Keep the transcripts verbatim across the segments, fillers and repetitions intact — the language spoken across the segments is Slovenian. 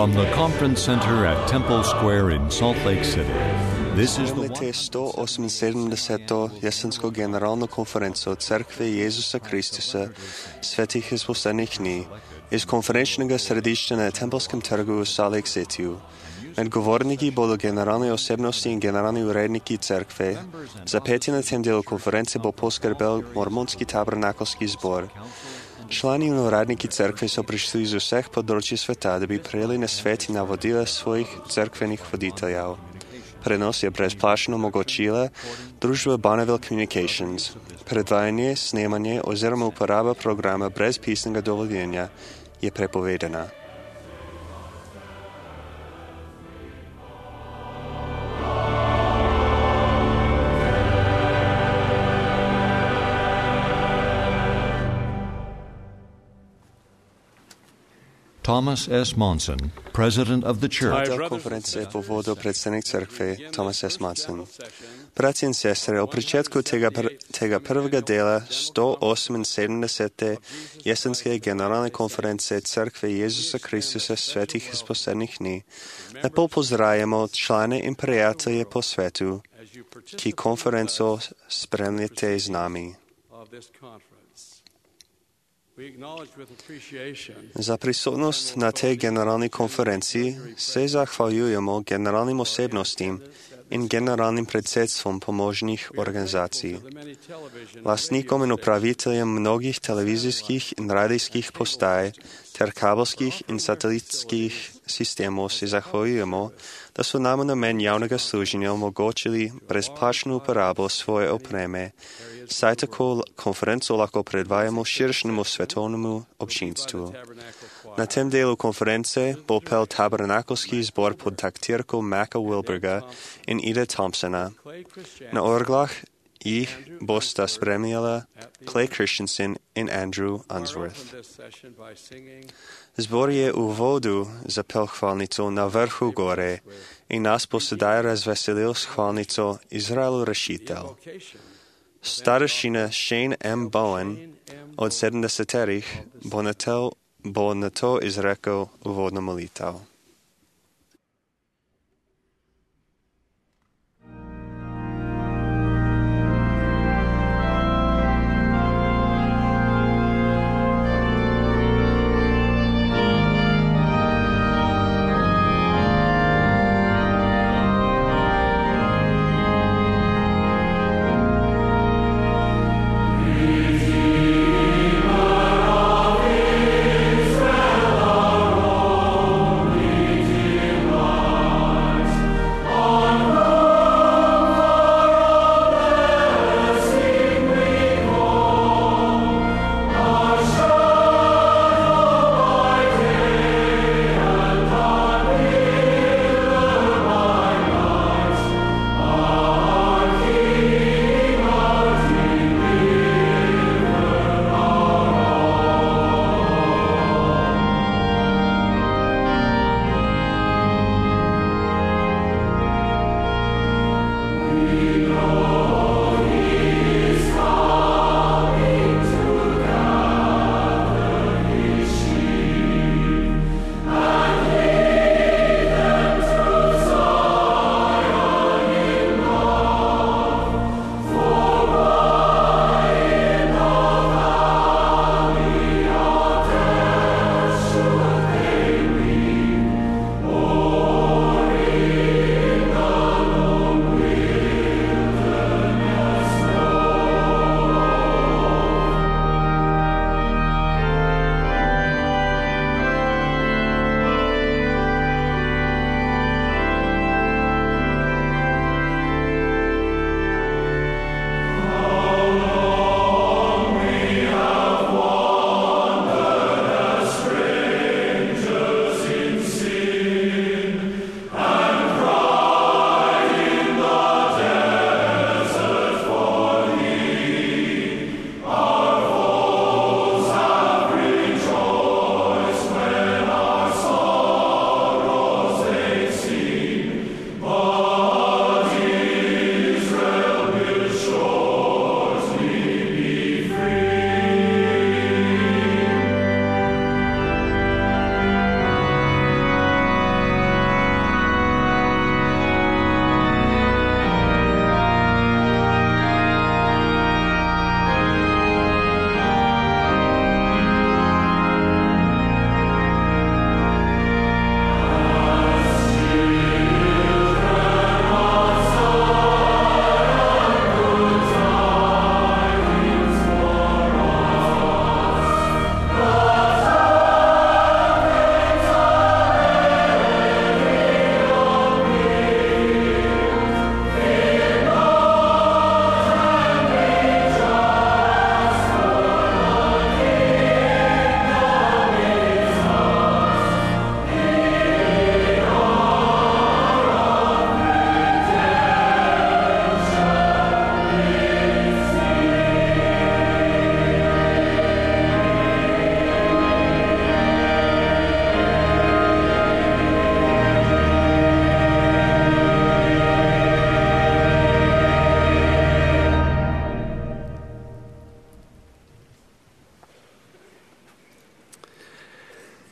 From the Conference Center at Temple Square in Salt Lake City, this is the sto oseminsedemdeseto jesensku generalnu konferencu Crkve Jezusa Kristusa Svetih izposlednjih dni iz konferenčnega središča na Tempelskem trgu v Salt Lake Cityu. Med govorniki bodo generalne osebnosti in generalni uredniki Crkve. Za peti na tem delu konference bo poskrbel Mormonski tabernakelski zbor. Člani in uradniki Crkve so prišli iz vseh področji sveta, da bi prejeli nasvet in navodila svojih cerkvenih voditeljev. Prenos je brezplačno omogočila družba Bonneville Communications. Predvajanje, snemanje oziroma uporaba programa brez pisnega dovoljenja je prepovedana. Thomas S. Monson, President of the Church. Del konference bo vodil predsednik Crkve Thomas S. Monson. Bratia in sestre, v pričetku tega, pr tega prvega dela sto oseminsedemdesete jesenske generalne konference Crkve Jezusa Kristusa Svetih izposlednjih dni, lepo pozdravljamo člane in prijatelje po svetu, ki konferenco spremljate z nami. Za prisotnost na tej generalni konferenciji se zahvaljujemo generalnim osebnostim in generalnim predsedstvom pomožnih organizacij, lastnikom in upraviteljem mnogih televizijskih in radijskih postaj ter kabelskih in satelitskih sistemov se zahvaljujemo, da so nam v namen javnega služenja omogočili brezplačno uporabo svoje opreme, saj tako konferenco lahko predvajamo širšemu svetovnemu občinstvu. Na tem delu konference bo pel tabernakelski zbor pod taktirko Macka Wilberga in Ida Thompsona. Na orglah jih bosta spremljala Clay Christensen in Andrew Unsworth. Zbor je v uvodu zapel hvalnico Na vrhu gore in nas bo sedaj razveselil s hvalnico Izraelu rešitelj. Starešina Shane M. Bowen od sedemdesetih bo na to, bo na to izrekel uvodno molitev. Redeemer of Israel, our only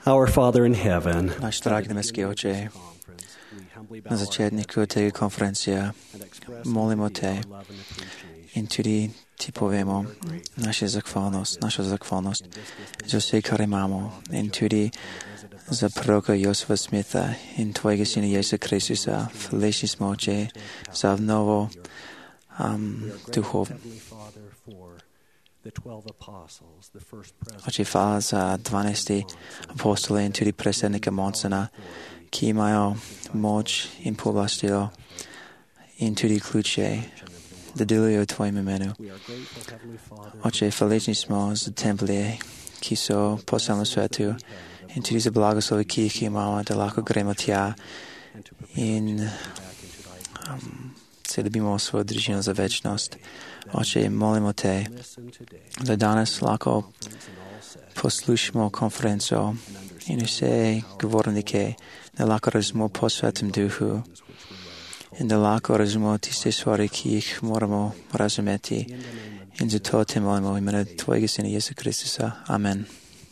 Our Father in heaven, Наш драги небесний Отче, на зачетнику тези конференция молимо Те, и туди Ти повемо наша захвалност, наша захвалност за все, кое имamo, и туди за пророка Йосифа Смита, и Твоего Сина Иисуса Христа, велични сме, Отче, за ново духов. Отче, хвала за дванайсти апостоли, и туди председника Монсена, ки имаjo moč in pooblastilo in tudi ključe, da delujejo v Tvojem imenu. Oče, hvaležni smo za templje, ki so po celem svetu, in tudi za blagoslovi, ki jih imamo, da lahko gremo tja in um, se dobimo svojo družino za večnost. Oče, molimo Te, da danes lahko poslušamo konferenco in vse govornike, da lahko razumemo po Svetem Duhu in da lahko razumemo tiste stvari, ki jih moramo razumeti. In zato Te molimo v imenu Tvojega Sina Jezusa Kristusa. Amen.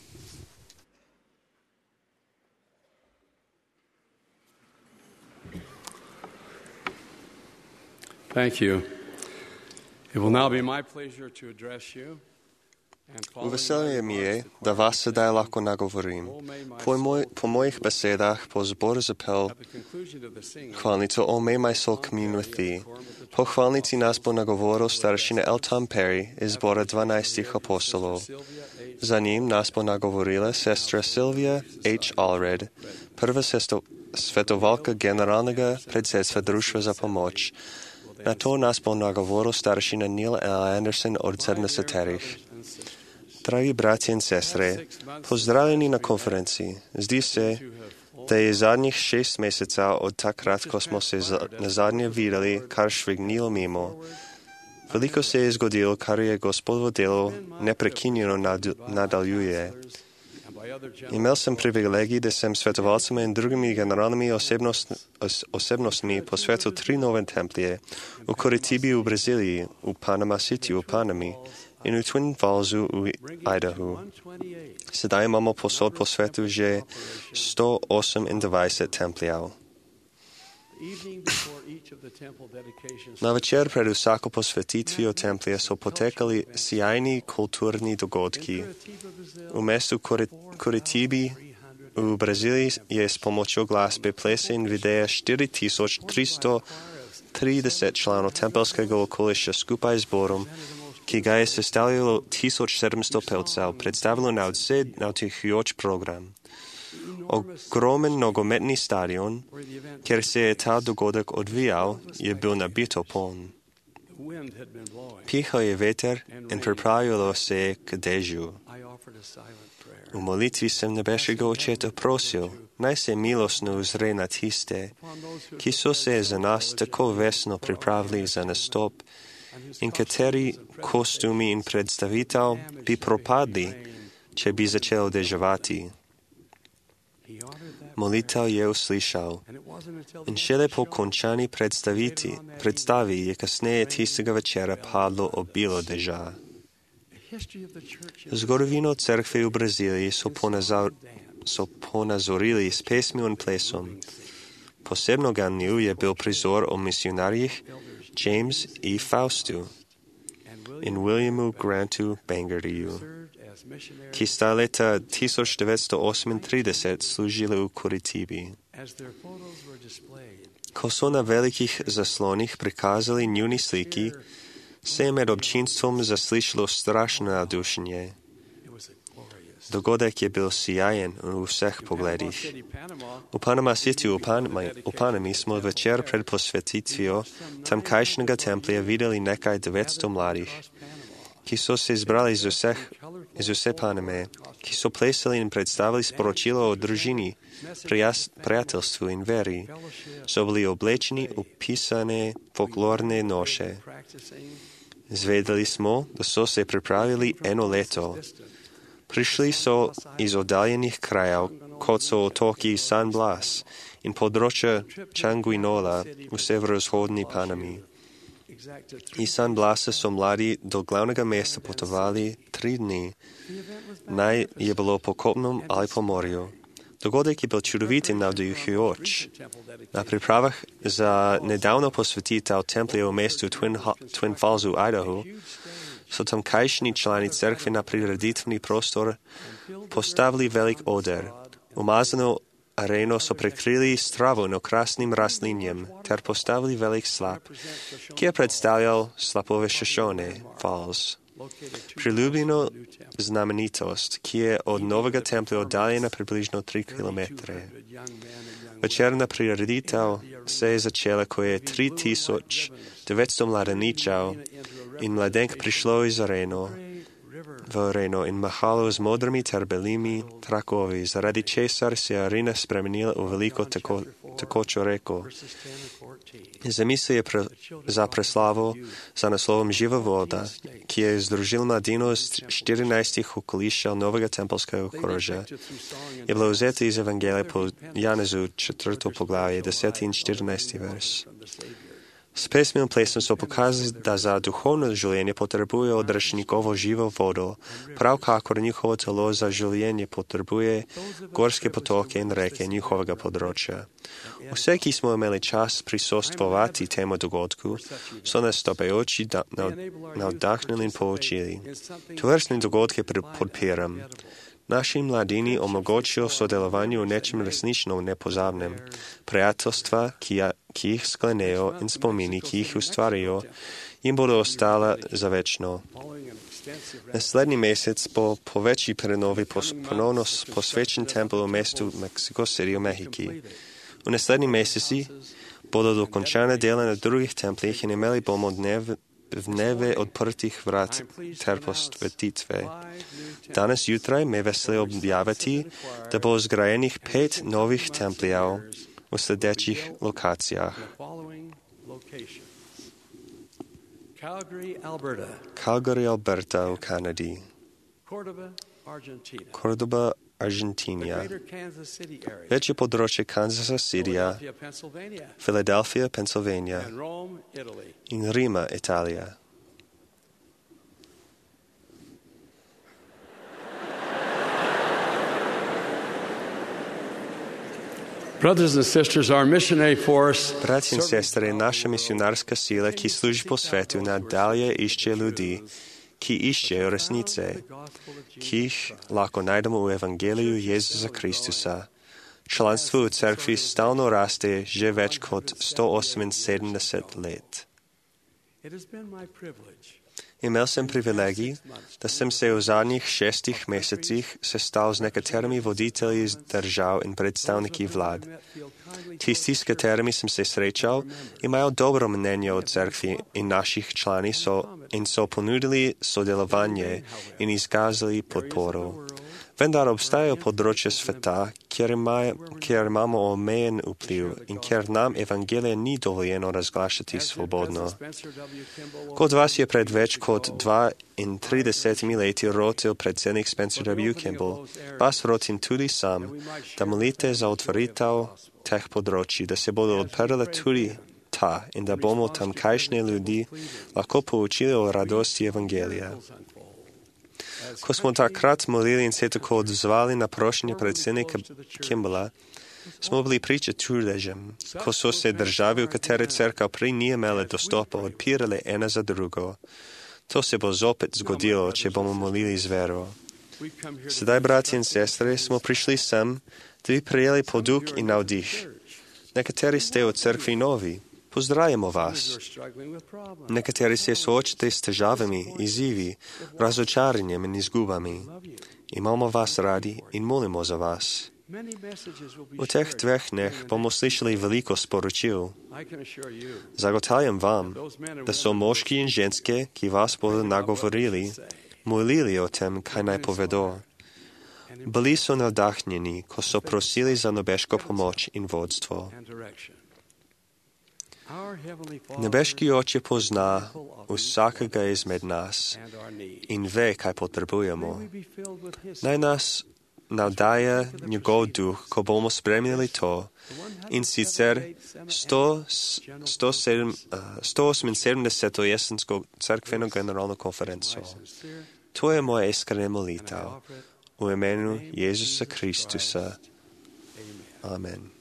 Thank you. It will now be my pleasure to address you. V veselje mi je, da vas sedaj lahko nagovorim. Po, moj, po mojih besedah po zboru zapel hvalnico O May My Soul Commune With Thee. Po hvalnici nas bo nagovoril staršina L. Tom Perry iz zbora dvanajstih apostolov. Za njim nas bo nagovorila sestra Sylvia H. Allred, prva sesto, svetovalka generalnega predsedstva Društva za pomoč. Na to nas bo nagovoril staršina Neil L. Anderson od sedemdesetih. Dragi bratje in sestre, pozdravljeni na konferenciji. Zdi se, da je zadnjih šest mesecev od takrat, ko smo se nazadnje videli, kar švignilo mimo. Veliko se je zgodilo, kar je Gospodovo delo neprekinjeno nadaljuje. Imel sem privilegij, da sem svetovalcem in drugimi generalnimi osebnost, os, osebnostmi posvetil tri nove templje v Curitibi v Braziliji, v Panama City v Panami in v Twin Fallsu v Idahu. Sedaj imamo posod po svetu že sto osemindvajset templjev. Na večer pred vsako posvetitvijo templje so potekali sjajni kulturni dogodki. V mestu Curitibi v Braziliji je s pomočjo glasbe, plesa in videa štiri tisoč tristo trideset članov tempelskega okoliša skupaj z zborom, ki ga je sestavljalo tisoč sedemsto pevcev, predstavilo na vse navdihujoč program. Ogromen nogometni stadion, kjer se je ta dogodek odvijal, je bil nabito poln. Pihal je veter in pripravilo se je k dežju. V molitvi sem nebeškega Očeta prosil, naj se milostno uzre na tiste, ki so se za nas tako vesno pripravili za nastop in kateri kostumi in predstavitev bi propadli, če bi začel deževati. Molitev je uslišal in šele po končani predstavi je kasneje tistega večera padlo obilo deža. Zgodovino cerkve v Braziliji so, ponazor, so ponazorili s pesmi in plesom. Posebno ganljiv je bil prizor o misionarjih James E. Faustu in Williamu Grantu Bangertyju, ki sta leta tisoč devetsto osemintrideset služili v Curitibi. Ko so na velikih zaslonih prikazali njuni sliki, se je med občinstvom zaslišalo strašno navdušenje. Dogodek je bil sijajen v vseh pogledih. V Panama City v, Panama, v Panami smo večer pred posvetitvijo tamkajšnjega templja videli nekaj devetsto mladih, ki so se zbrali iz, vseh, iz vse Paname, ki so plesali in predstavili sporočilo o družini, prijas, prijateljstvu in veri. So bili oblečeni v pisane folklorne noše. Zvedeli smo, da so se pripravili eno leto. Prišli so iz oddaljenih krajev, kot so otoki San Blas in področja Changuinola v severovzhodni Panami. Iz San Blasa so mladi do glavnega mesta potovali tri dni. Naj je bilo po kopnem ali po morju. Dogodek je bil čudovit in navdihujoč. Na pripravah za nedavno posvetitev templja v mestu Twin, Twin Falls v Idaho so tamkajšnji člani cerkve na prireditveni prostor postavili velik oder. Umazano areno so prekrili s travo in okrasnim rastlinjem ter postavili velik slap, ki je predstavljal slapove Shoshone Falls. Priljubljeno znamenitost, ki je od novega templja oddaljena približno tri kilometre. Večerna prireditev se je začela, ko je tri tisoč devetsto mladeničev in mladenk prišlo iz areno, v areno in mahalo z modrimi ter belimi trakovi, zaradi česar se je arena spremenila v veliko tako, takočo reko. Zamisel je pre, za preslavo za naslovom Živa voda, ki je združil mladino z štirinajstih okolišča novega tempelskega okrožja. Je bilo vzeto iz Evangelija po Janezu četrto poglavje, deseti in štirinajsti vers. S pesmim plesom so pokazali, da za duhovno življenje potrebuje odrešnikovo živo vodo, prav kakor njihovo telo za življenje potrebuje gorske potoke in reke njihovega področja. Vse, ki smo imeli čas prisostvovati temu dogodku, so nas stopajoči navdahnili in poučili. Tovrstne dogodke podpiram. Naši mladini omogočijo sodelovanje v nečem resnično nepozabnem. Prijateljstva, ki, ja, ki jih sklenejo in spomini, ki jih ustvarjajo, jim bodo ostala za večno. Naslednji mesec bo po večji prenovi pos, ponovno posvečen tempel v mestu Mexico City v Mehiki. V naslednji meseci bodo dokončane dela na drugih templih in imeli bomo dneve dneve odprtih vrat ter posvetitve. Danes jutraj me veseli objaviti, da bo zgrajenih pet novih templjev v sledečih lokacijah. Calgary, Alberta. Calgary, Alberta v Kanadi. Cordoba, Argentina. Cordoba, Argentina. Večje področje Kansasa, Sirija, Philadelphia, Pennsylvania. Philadelphia, Pennsylvania And Rome, Italy. in Rima, Italija. Brothers and sisters, our missionary force Bratje in sestre, je naša misionarska sila, ki služi po svetu, nadalje išče ljudi, ki iščejo resnice, ki jih lahko najdemo v Evangeliju Jezusa Kristusa. Članstvo v cerkvi stalno raste že več kot sto oseminsedemdeset let. It has been my privilege Imel sem privilegij, da sem se v zadnjih šestih mesecih sestal z nekaterimi voditelji iz držav in predstavniki vlad. Tisti, s katerimi sem se srečal, imajo dobro mnenje o cerkvi in naših člani so in so ponudili sodelovanje in izkazali podporo. Vendar obstajajo področja sveta, kjer, ima, kjer imamo omejen vpliv in kjer nam evangelije ni dovoljeno razglašati svobodno. Kot vas je pred več kot dvaintridesetimi leti rotil predsednik Spencer W. Kimball, vas rotim tudi sam, da molite za otvoritev teh področji, da se bodo odprle tudi ta in da bomo tamkajšnje ljudi lahko poučili o radosti evangelija. Ko smo takrat molili in se tako odzvali na prošnje predsednika Kimballa, smo bili priča čudežem, ko so se države, v katere cerkev prej ni imela dostopa, odpirale ena za drugo. To se bo zopet zgodilo, če bomo molili z vero. Sedaj, bratje in sestre, smo prišli sem, da bi prijeli poduk in navdih. Nekateri ste v cerkvi novi. Pozdravljamo vas. Nekateri se soočate s težavami, izzivi, razočaranjem in izgubami. Imamo vas radi in molimo za vas. V teh dveh dneh bomo slišali veliko sporočil. Zagotavljam vam, da so moški in ženske, ki vas bodo nagovorili, molili o tem, kaj naj povedo. Bili so navdahnjeni, ko so prosili za nebeško pomoč in vodstvo. Nebeški Oče pozna vsakega izmed nas in ve, kaj potrebujemo. Naj nas navdaja njegov duh, ko bomo spremljali to, in sicer sto oseminsedemdeseto jesensko cerkveno generalno konferenco. To je moja iskrena molitev v imenu Jezusa Kristusa. Amen.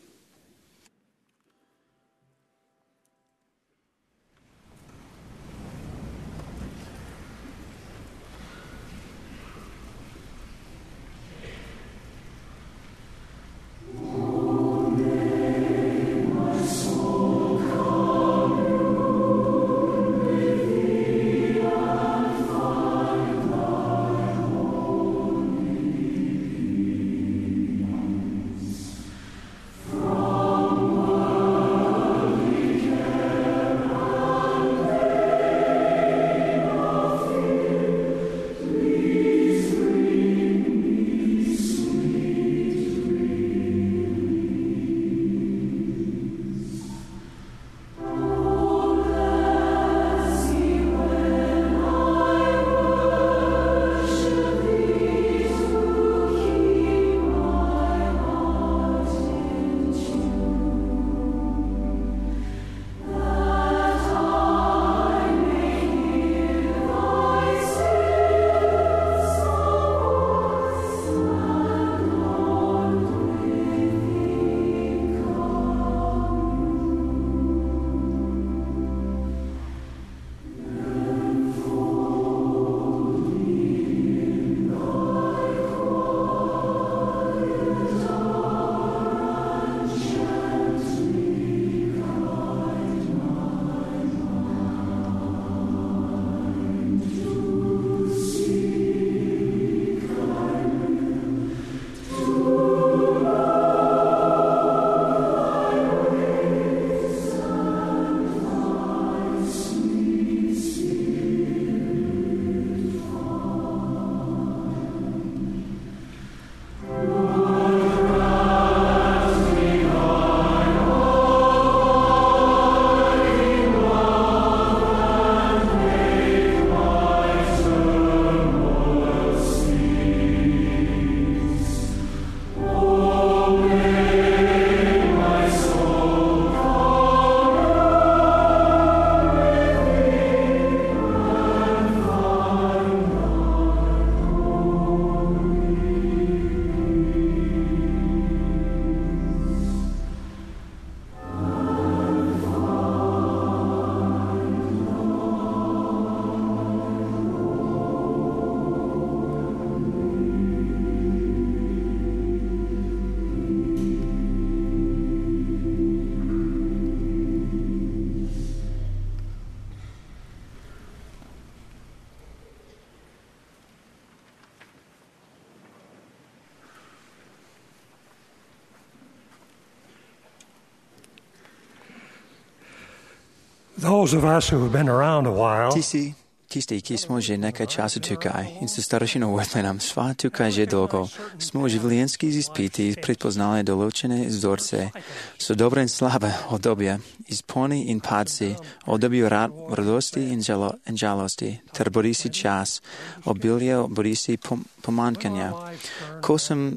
Those of us who have been around a while Tisti, tisti, ki smo že nekaj časa tukaj in so starši na uvrtli nam sva tukaj že dolgo, smo v življenjskih izpitih prepoznali določene vzorce. So dobre in slabe obdobje, izponi in padci, obdobje radosti in, žalo, in žalosti, ter borisi čas, obilje borisi pom, pomankanja. Ko, sem,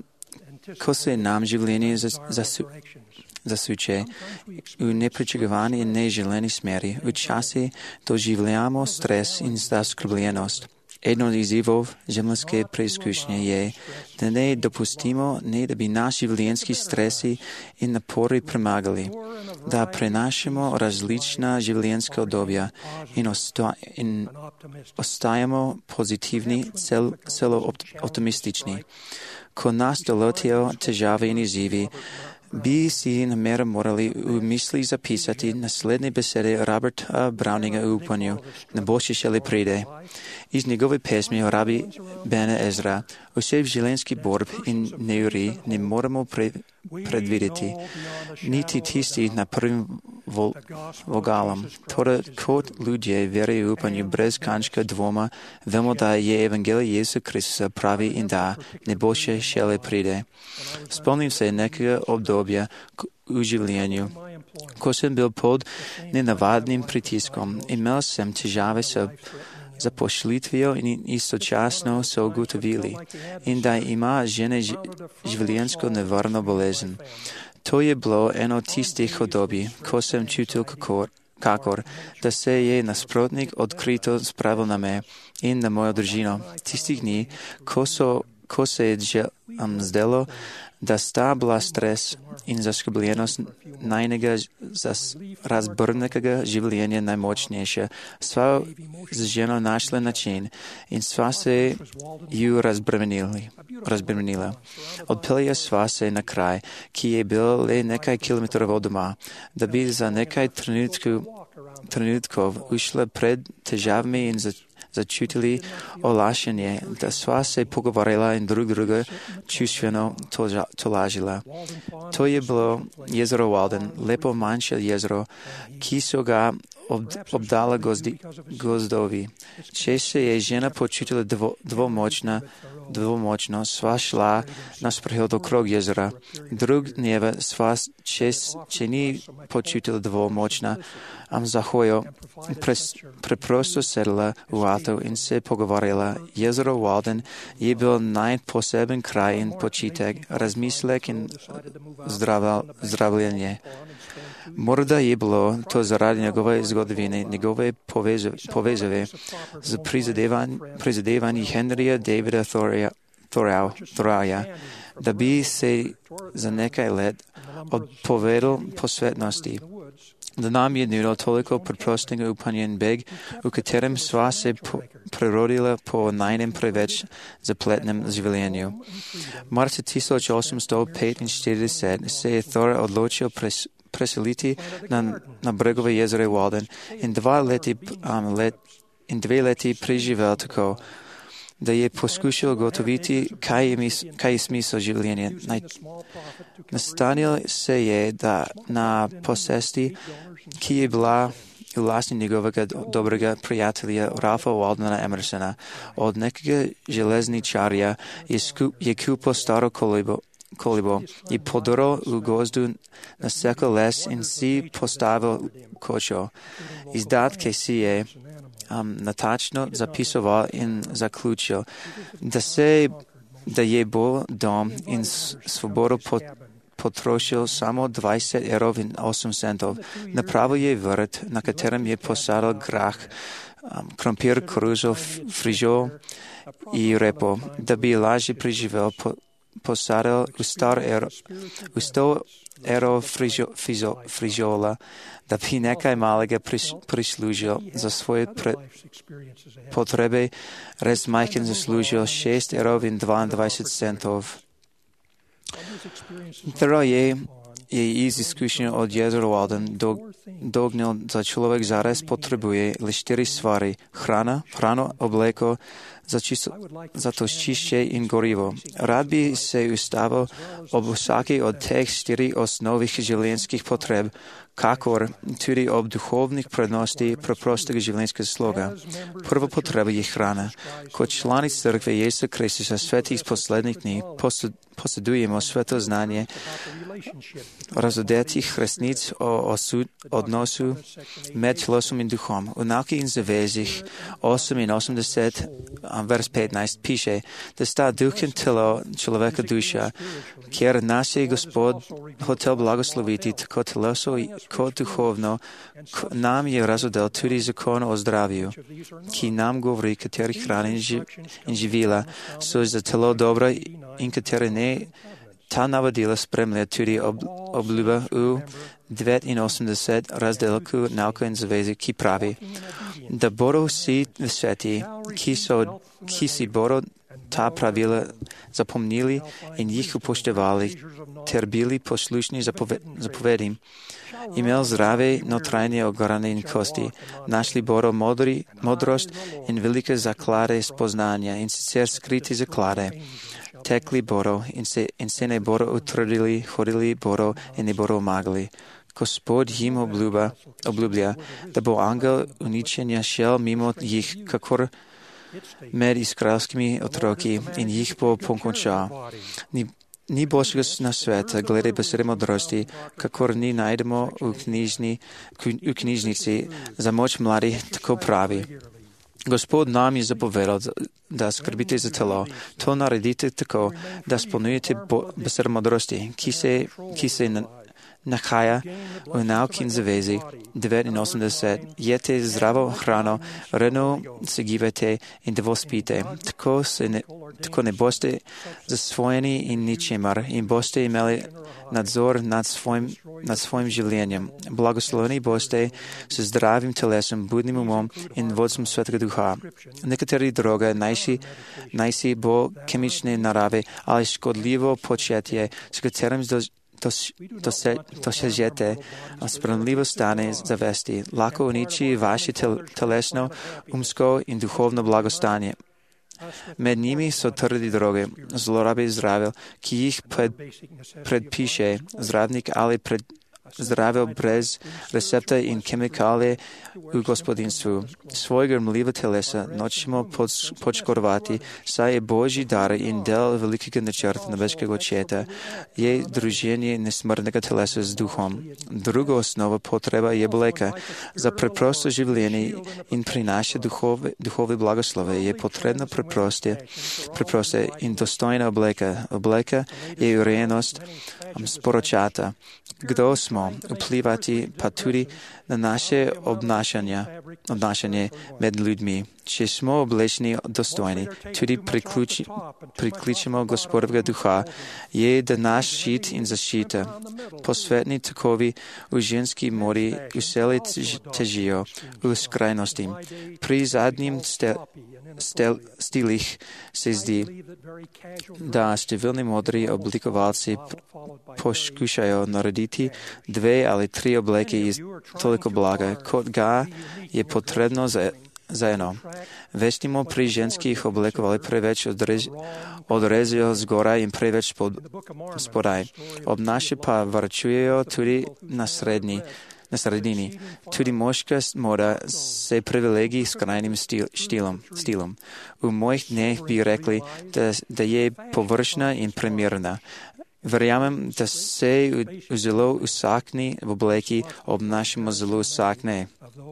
ko se nam življenje zasu, zasuče v nepričakovani in neželeni smeri, včasih doživljamo stres in zaskrbljenost. Eno od izzivov življenjske preizkušnje je, da ne dopustimo, ne da bi naši življenjski stresi in napori premagali, da prenašamo različna življenjska obdobja in, osta, in ostajamo pozitivni, cel, celo optimistični. Ko nas dolotijo težave in izzivi, bi si namer morali v misli zapisati naslednje besede Roberta Browninga v upanju, ne bo še šele pride. Iz njegove pesmi o rabi Bene Ezra, vse življenjski borb in neuri ne moremo pre, predvideti, niti tisti na prvim vol, vogalom. Toda kot ljudje verijo v upanju brez kančka dvoma, vemo, da je evangelij Jezusa Kristusa pravi in da ne bo še šele pride. Spomnim se nekega obdobja v življenju, ko sem bil pod nenavadnim pritiskom. Imel sem težave s zaposlitvijo in istočasno so ugotovili, in da ima žena življenjsko nevarno bolezen. To je bilo eno od tistih obdobij, ko sem čutil kakor, kakor, da se je nasprotnik odkrito spravil na me in na mojo družino. Tistih dni, ko so Tako se je um, zdelo, da sta bila stres in zaskrbljenost najnega razbrnega življenja najmočnejša. Sva z ženo našla način in sva se ju razbremenila. Odpeljala sva se na kraj, ki je bil le nekaj kilometrov od doma, da bi za nekaj trenutkov, trenutkov ušla pred težavami in začela začutili olašenje, da sva se pogovarjala in drug druga čustveno tolažila. To je bilo jezero Walden, lepo manjše jezero, ki so ga ob, obdala gozdi, gozdovi. Če se je žena počutila dvo, dvomočna, dvomočno, sva šla na sprehod okrog jezera. Drug dneva sva, če, če ni počutila dvomočna, am za hojo preprosto sedla v avto in se pogovarjala. Jezero Walden je bil najposeben kraj in počitek, razmislek in zdravljenje. Morda je bilo to zaradi njegove zgodovine, njegove povezave z prizadevanji Henryja Davida Thoreauja, da bi se za nekaj let odpovedal posvetnosti. Da nam je nudil toliko preprostega upanja in beg, v katerem sva se po, prerodila po najnem preveč zapletnem življenju. Marca tisoč osemsto petinštirideset se je Thoreau odločil pres, preseliti na, na bregove jezera Walden in dva leti, um, let, in dve leti preživel tako, da je poskušal gotoviti, kaj je, mis, kaj je smisel življenja. Nastanil se je da na posesti, ki je bila v lasti njegovega dobrega prijatelja Ralpha Waldena Emersona. Od nekega železničarja je, skup, je kupil staro kolibo, kolibo je podoral v gozdu, nasekal les in si postavil kočo. Izdatke si je Um, natačno zapisoval in zaključil, da, se, da je bolj dom in svobodo pot, potrošil samo dvajset evrov in osem centov. Napravil je vrt, na katerem je posadil grah, um, krompir, koruzo, frižol in repo, da bi lažje preživel. Po, posadil v sto evrov frižola, da bi nekaj malega prislužil za svoje pre, potrebe, res majhen zaslužil šest evrov in dvaindvajset centov. Thoreau je, je iz izkušnja od jezera Walden do, dognil, da človek zares potrebuje le štiri stvari: hrana, hrano, obleko, zatočišče in gorivo. Rad bi se ustavil ob vsaki od teh štirih osnovnih življenjskih potreb, kakor tudi ob duhovnih prednosti preprostega življenjskega sloga. Prva potreba je hrana. Kot člani Cerkve Jezusa Kristusa svetih poslednjih dni posedujemo sveto znanje razodetih resnic o osud, odnosu med telesom in duhom. V nauki in zavezih oseminosemdeset, vers petnajst piše, da sta duh in telo človeka duša, ker nas je Gospod hotel blagosloviti tako teleso kot duhovno, nam je razodel tudi zakon o zdravju, ki nam govori, kateri hrane in živila so za telo dobra in katere ne. Ta navodila spremlja tudi ob, obljuba v devetinosemdeset razdelku nauka in zaveze, ki pravi, da bodo vsi v sveti, ki, so, ki si bodo ta pravila zapomnili in jih upoštevali, ter bili poslušni zapove, zapovedim, imel zdrave notranje ogorane in kosti, našli bodo modri, modrost in velike zaklade spoznanja, in sicer skriti zaklade. Tekli bodo in se, in se ne bodo utrudili, hodili bodo in ne bodo omagali. Gospod jim obljuba, obljublja, da bo angel uničenja šel mimo jih, kakor med izraelskimi otroki, in jih bo pokončal. Ni, ni boljšega na sveta, glede besede modrosti, kakor ni najdemo v, knjižni, v knjižnici za moč mladih, tako pravi. Gospod nam je zapovedal, da skrbite za telo. To naredite tako, da spolnjujete besedo modrosti, ki se, ki se nahaja v nauki in zavezi devetinosemdeset. Jete zdravo hrano, redno se gibajte in dovolj spite. Tako se ne, tako ne boste zasvojeni in ničemer in boste imeli nadzor nad svojim, nad svojim življenjem. Blagosloveni boste s zdravim telesom, budnim umom in vodstvom Svetega Duha. Nekateri droge najsi, najsi bo kemične narave, ali škodljivo početje, s katerim dosežete spremljivo stanje zavesti, lahko uniči vaše tel, telesno, umsko in duhovno blagostanje. Med njimi so trdi droge, zlorabe zdravil, ki jih pred, predpiše zdravnik ali pred zdravil brez recepta in kemikalije v gospodinstvu. Svoje grmljivo telesa nočemo počkorovati, saj je Božji dar in del velikega načrta nebeškega Očeta je druženje nesmrtnega telesa z duhom. Druga osnova potreba je obleka. Za preprosto življenje in prinaša duhove, duhove blagoslove je potrebna preproste, preproste in dostojna obleka. Obleka je urejenost sporočata. Kdo smo, vplivati pa tudi na naše obnašanje, obnašanje med ljudmi. Če smo oblečeni dostojni, tudi priključi, prikličemo Gospodovega duha, je da naš ščit in zaščita. Posvetni takovi v ženski mori vseli težijo v skrajnosti. Pri zadnjim stel, stel, stilih se zdi, da številni modri oblikovalci poskušajo narediti dve ali tri obleke iz toliko blaga, kot ga je potrebno za za eno. Vestimo pri ženskih oblikovali preveč odrez, odrezijo zgoraj in preveč pod, spodaj. Obnaše pa varčujejo tudi na srednji. Na sredini. Tudi moška moda se privilegij s krajnim stil, stilom, stilom. V mojih dneh bi rekli, da, da je površna in primerna. Verjamem, da se v, v zelo vsakni v obleki obnašamo zelo vsakne.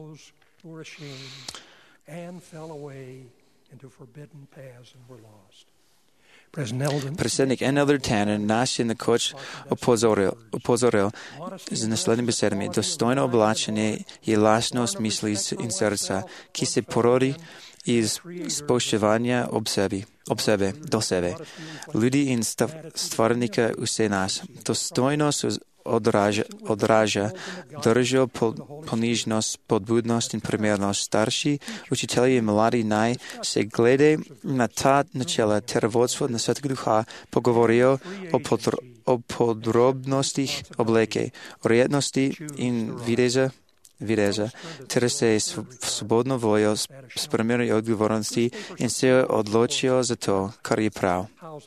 Predsednik Elder Tanner nas je nekoč opozoril, opozoril z naslednjimi besedami. Dostojno oblačenje je lastno smisla in srca, ki se porodi iz spoštovanja ob sebi, ob sebe, do sebe. Ljudi in stvarnika vse nas. Dostojnost odraža, odraža držo, ponižnost, podbudnost in primernost. Starši, učitelji in mladi naj se glede na ta načela ter vodstvo na Svetega Duha pogovorijo o, potro, o podrobnostih obleke, o rednosti in videza, videza ter se v svobodno voljo spremerijo odgovornosti in se odločijo za to, kar je prav.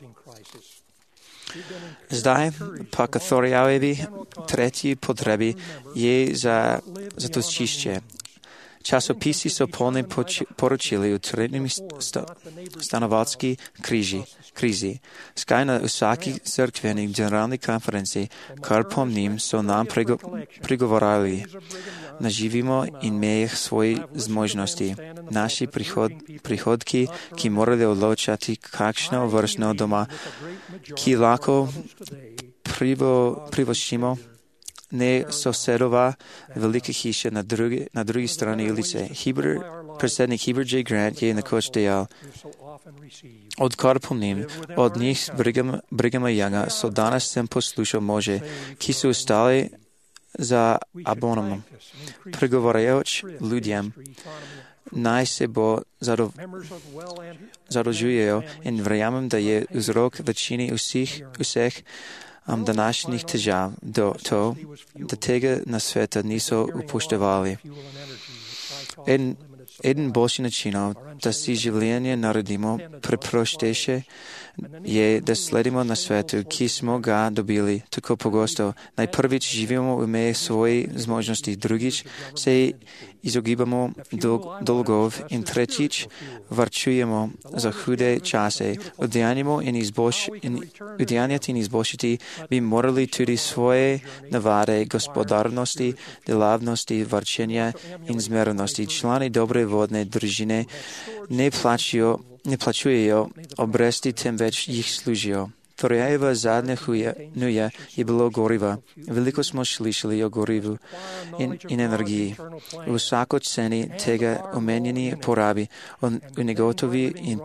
Zdaj pa k Thorjajevi tretji potrebi je za zatočišče. Časopisi so polni poročili o trenutni stanovalski križi, krizi. Skaj na vsaki crkveni generalni konferenci, kar pomnim, so nam prego, pregovorali. Naživimo in mejih svojih zmožnosti. Naši prihod, prihodki, ki morali odločati, kakšno vrstno doma, ki lahko privo, privoščimo, ne sosedova velika hiša na drugi, na drugi strani ulice. Heber, predsednik Heber J. Grant je nekoč dejal, odkar pomnim, od njih Brigham, Brighama Younga so danes sem poslušal može, ki so ostali za abonomom, pregovarjajoč ljudem, naj se bo zadov, zadolžujejo in verjamem, da je vzrok večini vseh, vseh um, današnjih težav do to, da tega na sveta niso upoštevali. En, eden boljši načinov, da si življenje naredimo preprostejše, je, da sledimo na svetu, ki smo ga dobili tako pogosto. Najprvič živimo v meji svojih zmožnosti, drugič se izogibamo dolg, dolgov in tretjič varčujemo za hude čase. Udejanjamo in, izboljš, in udejanjati in izboljšati bi morali tudi svoje navade gospodarnosti, delavnosti, varčenja in zmernosti. Člani dobre vodne družine ne plačijo ne plačujejo obresti, temveč jih služijo. Trojaeva zadnja nuja je bilo goriva. Veliko smo slišali o gorivu in, in energiji. Vsako ceni tega omenjeni porabi v negotovi in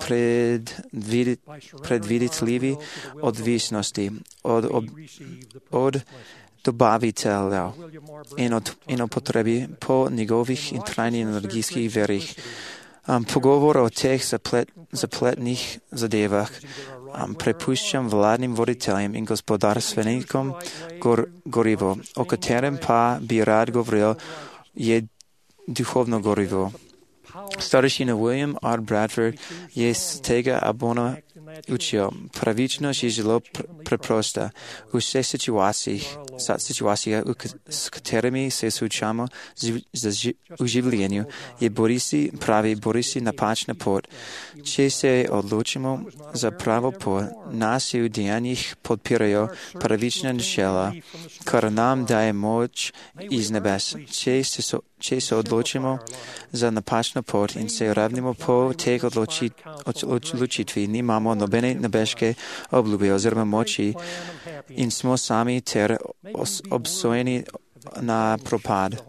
predvidljivi odvisnosti od, od, od dobaviteljev in, od, in o potrebi po njegovih in trajnih energijskih verjih. Um, pogovor o teh zaplet, zapletnih zadevah um, prepuščam vladnim voditeljem in gospodarstvenikom gor, gorivo, o katerem pa bi rad govoril, je duhovno gorivo. Starešina William R. Bradford je z tega abona učil. Pravičnost je zelo pr- preprosta. V vseh situacijah, situacijah, s katerimi se soočamo v življenju, je borisi pravi, borisi napačna pot. Če se odločimo za pravo pot, nas v dejanjih podpirajo pravična načela, kar nam daje moč iz nebes. Če se so Če se odločimo za napačno pot in se ravnimo po teh odločitvi, nimamo nobene nebeške obljube oziroma moči in smo sami ter obsojeni na propad.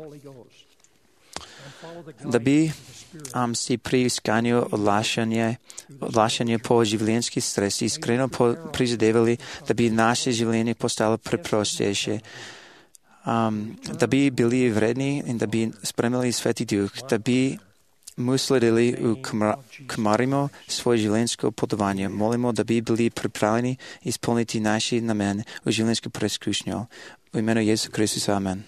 Da bi um, si pri iskanju odlašanja, odlašanja po življenjski stres iskreno prizadevali, da bi naše življenje postalo preprostejše. Um, da bi bili vredni in da bi spremljali Sveti Duh, da bi mu sledili v kmarimo svoje življenjsko potovanje. Molimo, da bi bili pripravljeni izpolniti naši namen v življenjsko preizkušnjo. V imenu Jezusa Kristusa, amen.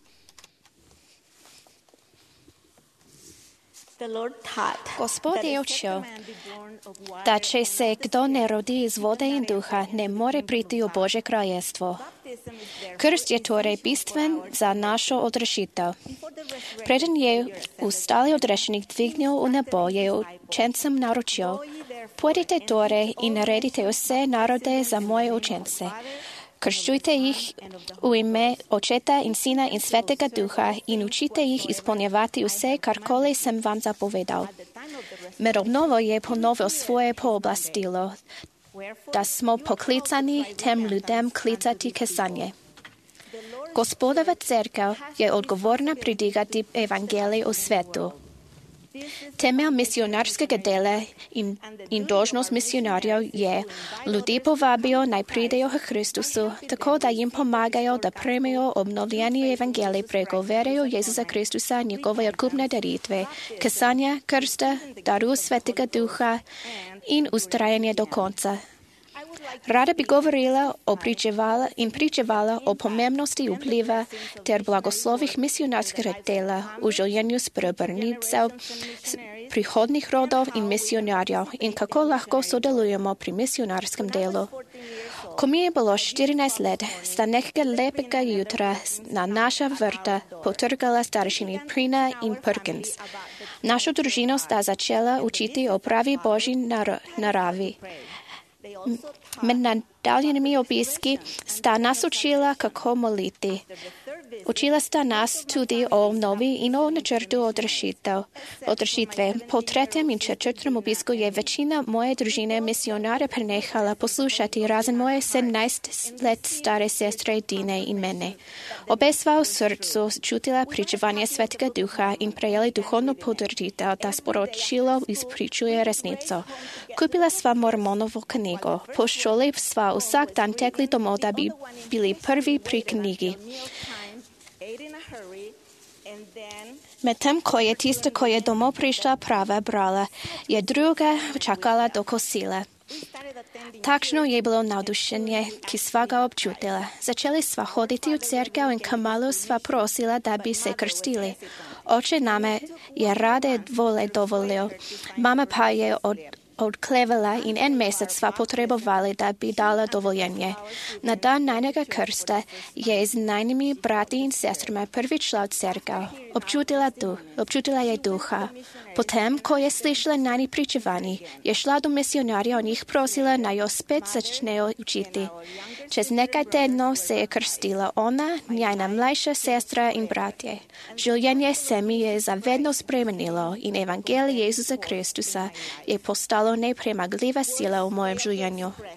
Gospod je učil, da če se kdo ne rodi iz vode in duha, ne more priti v Božje kraljestvo. Krst je torej bistven za našo odrešitev. Preden je ostali odrešenih dvignil v nebo, je učencem naročil: Pojdite torej in naredite vse narode za moje učence. Krščujte jih v ime Očeta in Sina in Svetega Duha in učite jih izpolnjevati vse, karkoli sem vam zapovedal. Med obnovo je ponovil svoje pooblastilo, da smo poklicani tem ljudem klicati k sanje. Gospodova cerkev je odgovorna pridigati evangelij o svetu. Temelj misionarskega dela in, in dožnost misionarjev je, ljudi povabijo naj pridejo k Kristusu, tako da jim pomagajo, da prejmejo obnovljeni evangelij preko vere v Jezusa Kristusa, njegove odkupne daritve, kesanja, krsta, daru Svetega Duha in ustrajanje do konca. Rada bi govorila o pričevala in pričevala o pomembnosti vpliva ter blagoslovih misionarskega dela v življenju spreobrnitev prihodnih rodov in misionarjev in kako lahko sodelujemo pri misionarskem delu. Ko mi je bilo štirinajst let, sta nekega lepega jutra na naša vrta potrkala staršini Prina in Perkins. Našo družino sta začela učiti o pravi Božji nar- naravi. Med nadaljenimi obiski sta nas učila, kako moliti. Učila sta nas tudi o obnovi in o načrtu odrešitve. Po tretjem in četrtem obisku je večina moje družine misionarja prenehala poslušati, razen moje sedemnajst let stare sestre Dine in mene. Obe sva v srcu čutila pričevanje Svetega Duha in prejeli duhovno potrditev, da sporočilo izpričuje resnico. Kupila sva Mormonovo knjigo. Po šoli sva vsak dan tekli domov, da bi bili prvi pri knjigi. Medtem, ko je tista, ko je domov prišla prava brala, je druga čakala do kosila. Takšno je bilo navdušenje, ki sva ga občutila. Začeli sva hoditi v cerkev in kmalu sva prosila, da bi se krstili. Oče name je rade vole dovolil, mama pa je od odklevala in en mesec sva potrebovali, da bi dala dovoljenje. Na dan najnega krsta je z najnimi brati in sestrami prvič šla v cerkev. Občutila, duh, občutila je duha. Potem, ko je slišala najni pričevani, je šla do misionarja in jih prosila, naj jo spet začnejo učiti. Čez nekaj tednov se je krstila ona, njena mlajša sestra in bratje. Življenje se mi je zavedno spremenilo in evangelij Jezusa Kristusa je postalo nepremagljiva sila v mojem življenju.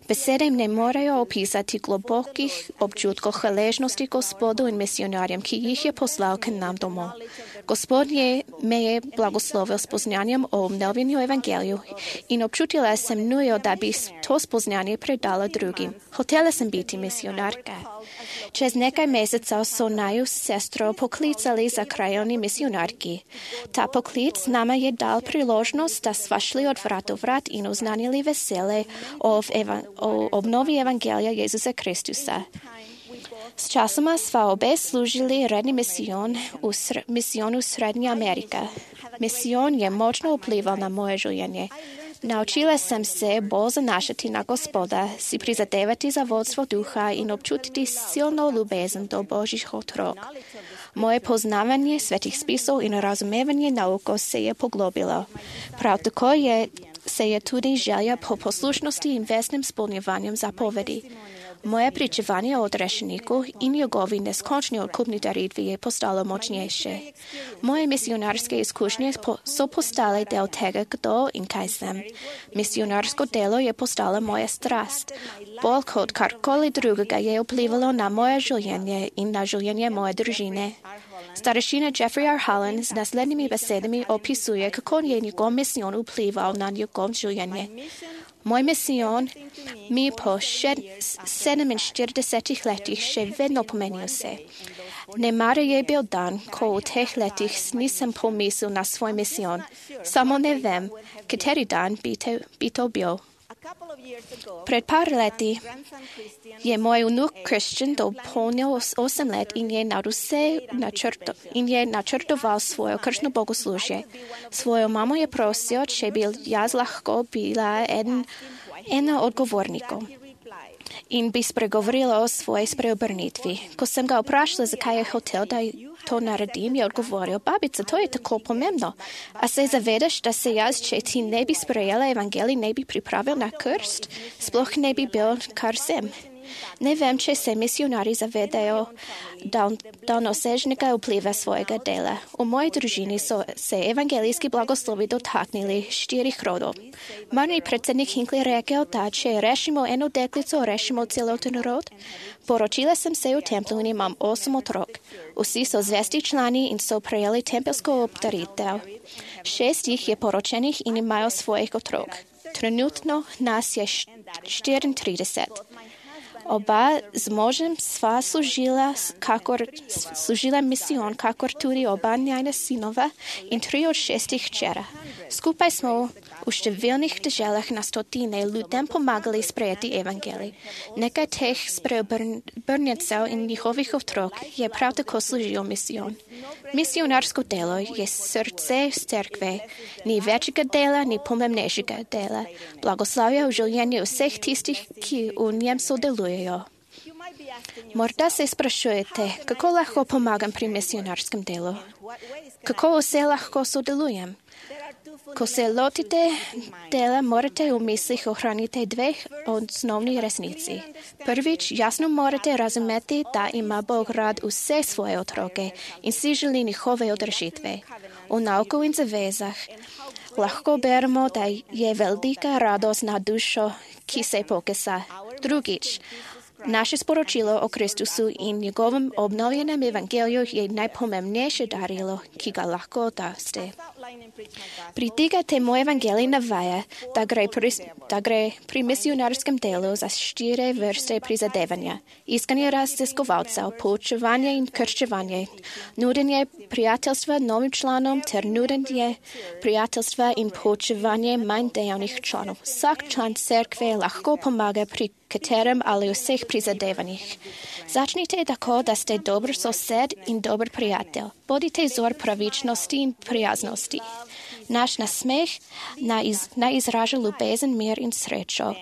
Besede ne moraju opisati globokih občutkov hvaležnosti Gospodu in misionarjem, ki jih je poslal k nam domov. Gospod je me je blagoslovil s poznanjem o obnovljenju evangeliju in občutila sem nujo, da bi to spoznanje predala drugim. Hotela sem biti misionarka. Čez nekaj mesecev so naju sestro poklicali za krajovni misionarki. Ta poklic nama je dal priložnost, da sva šli od vrat do vrat in oznanili vesele o, eva, o obnovi evangelija Jezusa Kristusa. S časoma sva obe služili redni misijon v sr misijonu Srednja Amerika. Misijon je močno vplival na moje življenje. Naučila sem se bolj zanašati na Gospoda, si prizadevati za vodstvo duha in občutiti silno ljubezen do Božjih otrok. Moje poznavanje svetih spisov in razumevanje nauko se je poglobilo. Prav tako je, se je tudi želja po poslušnosti in vestnim spolnjevanjem zapovedi. Moje pričevanje o odrešeniku in njegovi neskončni odkupni daritvi je postalo močnejše. Moje misionarske izkušnje so postale del tega, kdo in kaj sem. Misionarsko delo je postala moja strast. Bolj kot karkoli drugega je vplivalo na moje življenje in na življenje moje družine. Starešina Jeffrey R. Holland z naslednjimi besedami opisuje, kako je njegov misijon vplival na njegov življenje. Moj misijon mi po sedeminštiridesetih letih še vedno pomenil se. Nemara je bil dan, ko v teh letih nisem pomislil na svoj misijon. Samo ne vem, kateri dan bi, te, bi to bil. Pred par leti je moj vnuk Christian dopolnil osem let in je nadvse načrto, in je načrtoval svojo krstno bogoslužje. Svojo mamo je prosil, če bi jaz lahko bila eden, ena od govornikov in bi spregovorila o svoji spreobrnitvi. Ko sem ga vprašala, zakaj je hotel, da to naredim, je odgovoril: babica, to je tako pomembno. A se zavedaš, da se jaz, če ti ne bi sprejela evangelij, ne bi pripravil na krst? Sploh ne bi bil, kar sem. Ne vem, če se misionari zavedajo daljnosežnega vpliva svojega dela. V moji družini so se evangelijski blagoslovi dotaknili štirih rodov. Marni predsednik Hinckley rekel, da če rešimo eno deklico, rešimo celoten rod. Poročila sem se v templu in imam osem otrok. Vsi so zvesti člani in so prejeli tempelsko obdaritev. Šest jih je poročenih in imajo svojih otrok. Trenutno nas je štiriintrideset. Oba z možem sva služila, kakor, služila misijon, kakor tudi oba njajna sinova in tri od šestih hčera. Skupaj smo v številnih deželah na stotine ljudem pomagali sprejeti evangelij. Nekaj teh spreobrnjencev in njihovih otrok je prav tako služil misijon. Misionarsko delo je srce cerkve. Ni večjega dela, ni pomembnejšega dela. Blagoslavja v življenju vseh tistih, ki v njem sodelujejo. Morda se sprašujete, kako lahko pomagam pri misionarskem delu? Kako vse lahko sodelujem? Ko se lotite dela, morate v mislih ohraniti dve osnovni resnici. Prvič, jasno morate razumeti, da ima Bog rad vse svoje otroke in si želi njihove odrešitve. V nauku in zavezah lahko beremo, da je velika radost na dušo, ki se pokesa. Drugič, naše sporočilo o Kristusu in njegovem obnovljenem evangeliju je najpomembnejše darilo, ki ga lahko daste. Pri tega te moj evangelij navaja, da gre, pri, da gre pri misionarskem delu za štiri vrste prizadevanja. Iskanje raziskovalcev, poučevanje in krščevanje, nudenje prijateljstva novim članom ter nudenje prijateljstva in poučevanje manj dejavnih članov. Vsak član cerkve lahko pomaga pri katerem ali vseh prizadevanjih. Začnite tako, da ste dober sosed in dober prijatelj. Bodite vzor pravičnosti in prijaznosti. Naš nasmeh naj iz, izraža ljubezen, mir in srečo.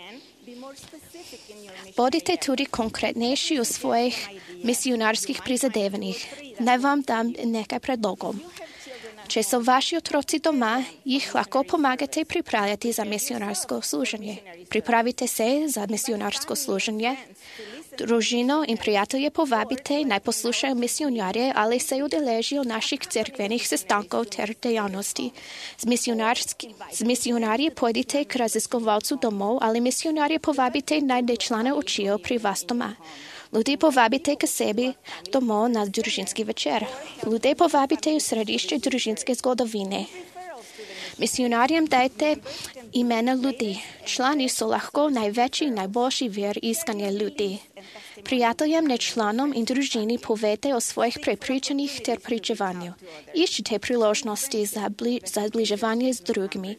Bodite tudi konkretnejši v svojih misionarskih prizadevanjih. Naj vam dam nekaj predlogov. Če so vaši otroci doma, jih lahko pomagate pripravljati za misionarsko služenje. Pripravite se za misionarsko služenje. Дружино и приятели, повабите най-послушаем мисионари, але се удалежи от наших церквених състанков тер дейности. С, с мисионари пойдете к разисковалцу домов, але мисионари повабите най-дечлана учил при вас дома. Люди повабите к себе домо на дружински вечер. Люди повабите у средище дружинske zgodovine. Мисионариям дайте имена люди. Члани са лахко най-вече и най-божи вер искания люди. Приятелям, не чланом и дружини повете о своих препричаних тер причеванию. Ищите приложности за, бли... за сближавание с другими.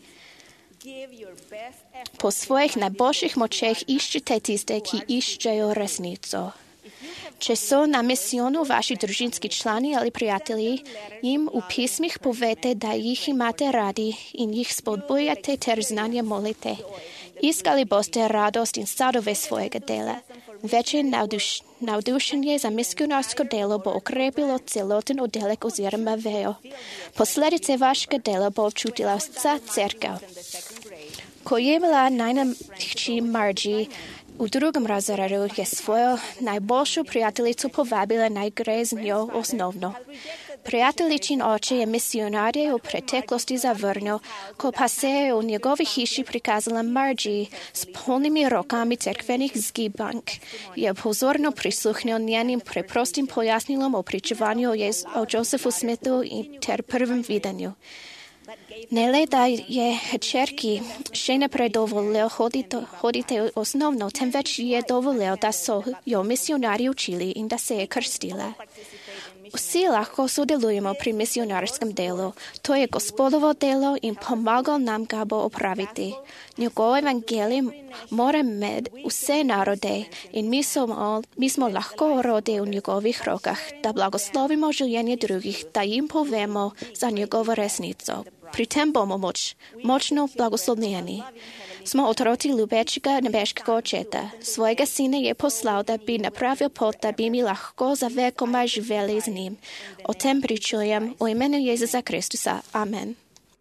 По своих най-божих мочех ищите тисте, ки ищеjo resnico. Че са на мисиону ваши дружински члани или приятели, им у писмих повете да их имате ради и их сподбуяте тер знания молите. Искали босте радост и садове своего дела. Вече наудуш... наудушение за мисионарско дело бо укрепило целотен отделек озирам Бавео. Последице вашего дела бо вчутила вся церква. Кое была най-намхчи Марджи, у другом разряду je svojo najboljšu prijateljicu povabila naj gre z njo osnovno. Prijateljičin oče je misionarje u preteklosti zavrnil, ko pa se je u njegovi hiši prikazala Margie s polnimi rokami crkvenih zgibank. Je pozorno prisluhnil njenim preprostim pojasnilom o pričevanju o Josephu Smithu i ter prvem vidanju. Ne le da je hčerki še naprej dovolil hoditi osnovno, temveč je dovolil, da so jo misionari učili in da se je krstila. Vsi lahko sodelujemo pri misionarskem delu. To je Gospodovo delo in pomagal nam ga bo opraviti. Njegov evangelij mora med vse narode in mi smo, mi smo lahko orode v njegovih rokah, da blagoslovimo življenje drugih, da jim povemo za njegovo resnico. Pri tem bomo moč, močno blagoslovljeni. Smo otroci ljubečega nebeškega očeta. Svojega sina je poslal, da bi napravil pot, da bi mi lahko za vekoma živeli z njim. O tem pričujem v imenu Jezusa Kristusa. Amen.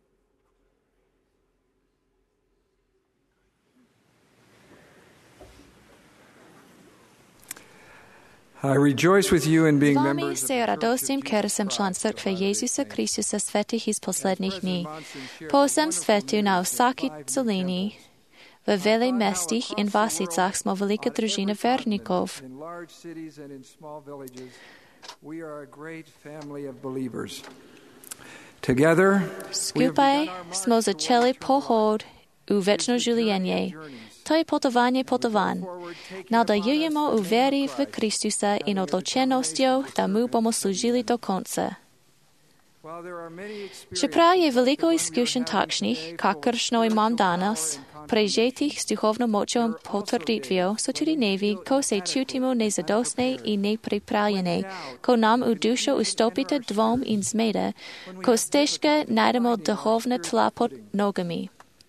I rejoice with you in being Vami members of se radostim, ker sem član Crkve Jezusa Kristusa svetih iz poslednjih dni. Po vsem svetu na vsaki celini, v velej mestih in vasicah smo velika družina vernikov. in large cities and in small villages. We are a great family of believers. Together, Skupaj smo začeli pohod v večno življenje. To je potovanje potovanj. Nadaljujemo v veri v Kristusa in odločenostjo, da mu bomo služili do konca. Čeprav je veliko izkušenj takšnih, kakršno imam danes, prežetih s duhovno močjo in potrditvijo, so tudi dnevi, ko se čutimo nezadostne in nepripravljene, ko nam v dušo vstopite dvom in zmede, ko stežka najdemo duhovne tla pod nogami.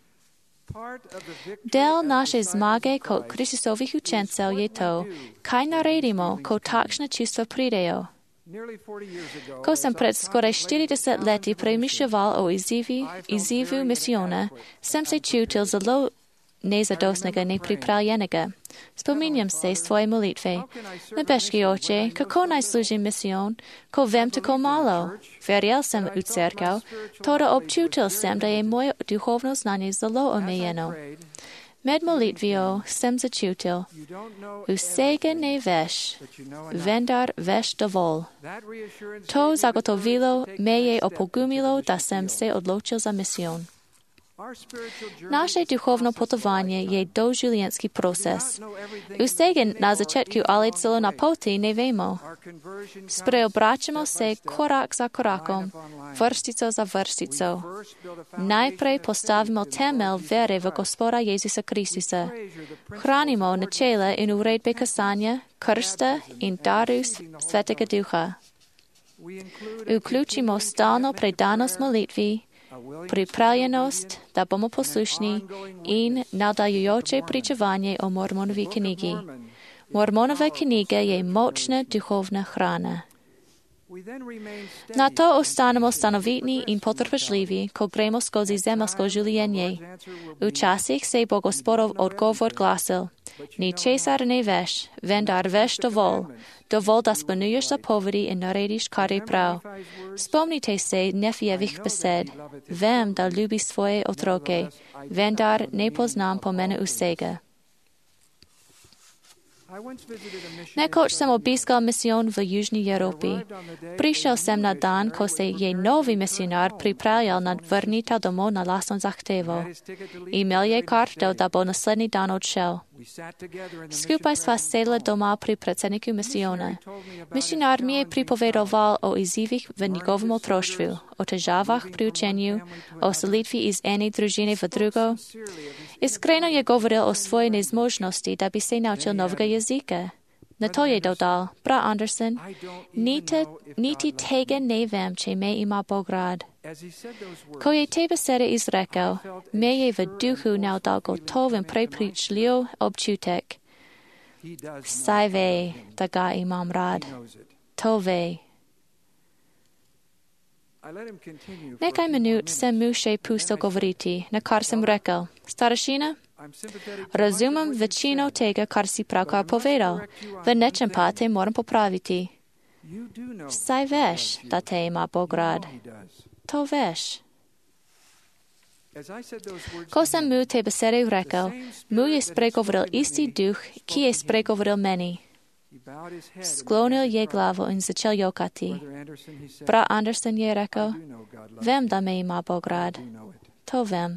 Del naše zmage kot Kristusovih učencev je to, kaj naredimo, ko takšne čustva pridejo. Ko sem pred skoraj štirideset leti premišljeval o izzivi, izzivu misijona, sem se čutil zelo nezadostnega, nepripravljenega. Spominjam se s tvoje molitve. Nebeški oče, kako naj služim misijon, ko vem tako malo? Verjel sem v cerkev, toda občutil sem, da je moje duhovno znanje zelo omejeno. Med molitvijo sem začutil, vsega ne veš, vendar veš dovolj. To zagotovilo me je opogumilo, da sem se odločil za misijon. Naše duhovno potovanje je doživljenjski proces. Vsega na začetku ali celo na poti ne vemo. Spreobračamo se korak za korakom, vrstico za vrstico. Najprej postavimo temelj vere v Gospoda Jezusa Kristusa. Hranimo načela in uredbe kazanja, krsta in daru Svetega Duha. Vključimo stalno predanost molitvi, pripravljenost, da bomo poslušni in nadajujoče pričevanje o Mormonovi knjigi. Mormonova knjiga je močna duhovna hrana. На то останемо становитни и потрпежливи, ко гремо скози земелско življenje. U časih se bo Gospodov odgovor glasil, ni česar ne veš, vendar veš dovolj, dovolj da spolnjuješ zapovedi in narediš, kar je prav. Spomnite se Nefijevih besed, vem, da ljubi svoje otroke, vendar ne poznam pomena vsega. Nekoč sem obiskal misijon v Južni Evropi. Prišel sem na dan, ko se je novi misionar pripravljal na vrnitev domov na lastno zahtevo. Imel je karto, da bo naslednji dan odšel. Skupaj sva sedla doma pri predsedniku misijona. Misionar mi je pripovedoval o izzivih v njegovem otroštvu, o težavah pri učenju, o selitvi iz ene družine v drugo. Iskreno je govoril o svoji nezmožnosti, da bi se naučil novega jezika. Na to je dodal, brat Anderson, niti, niti tega ne vem, če me ima Bog rad. Ko je te besede izrekel, me je v duhu navdal gotov in prepričljiv občutek. Saj ve, da ga imam rad. To ve. Nekaj minut sem mu še pustil govoriti, na kar sem rekel, starešina, razumem večino tega, kar si pravkar povedal, v nečem pa te moram popraviti. Saj veš, da te ima Bog rad. To veš. Ko sem mu te besede rekel, mu je spregovoril isti duh, ki je spregovoril meni. Sklonil je glavo in začel jokati. Brat Anderson je rekel, vem, da me ima Bog rad. To vem.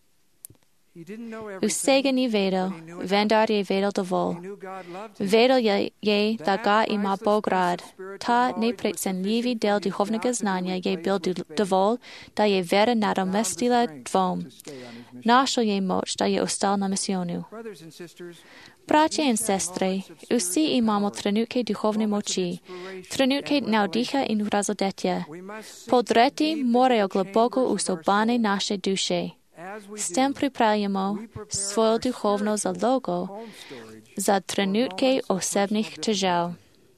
Vsega ni vedel, vendar je vedel dovolj. Vedel je, je, da ga ima Bog rad. Ta neprecenljivi del duhovnega znanja je bil dovolj, da je vera nadomestila dvom. Našel je moč, da je ostal na misijonu. Bratje in sestre, vsi imamo trenutke duhovne moči, trenutke navdiha in razodetja. Podreti morajo globoko usobane naše duše. S tem pripravljamo svojo duhovno zalogo za trenutke osebnih težav.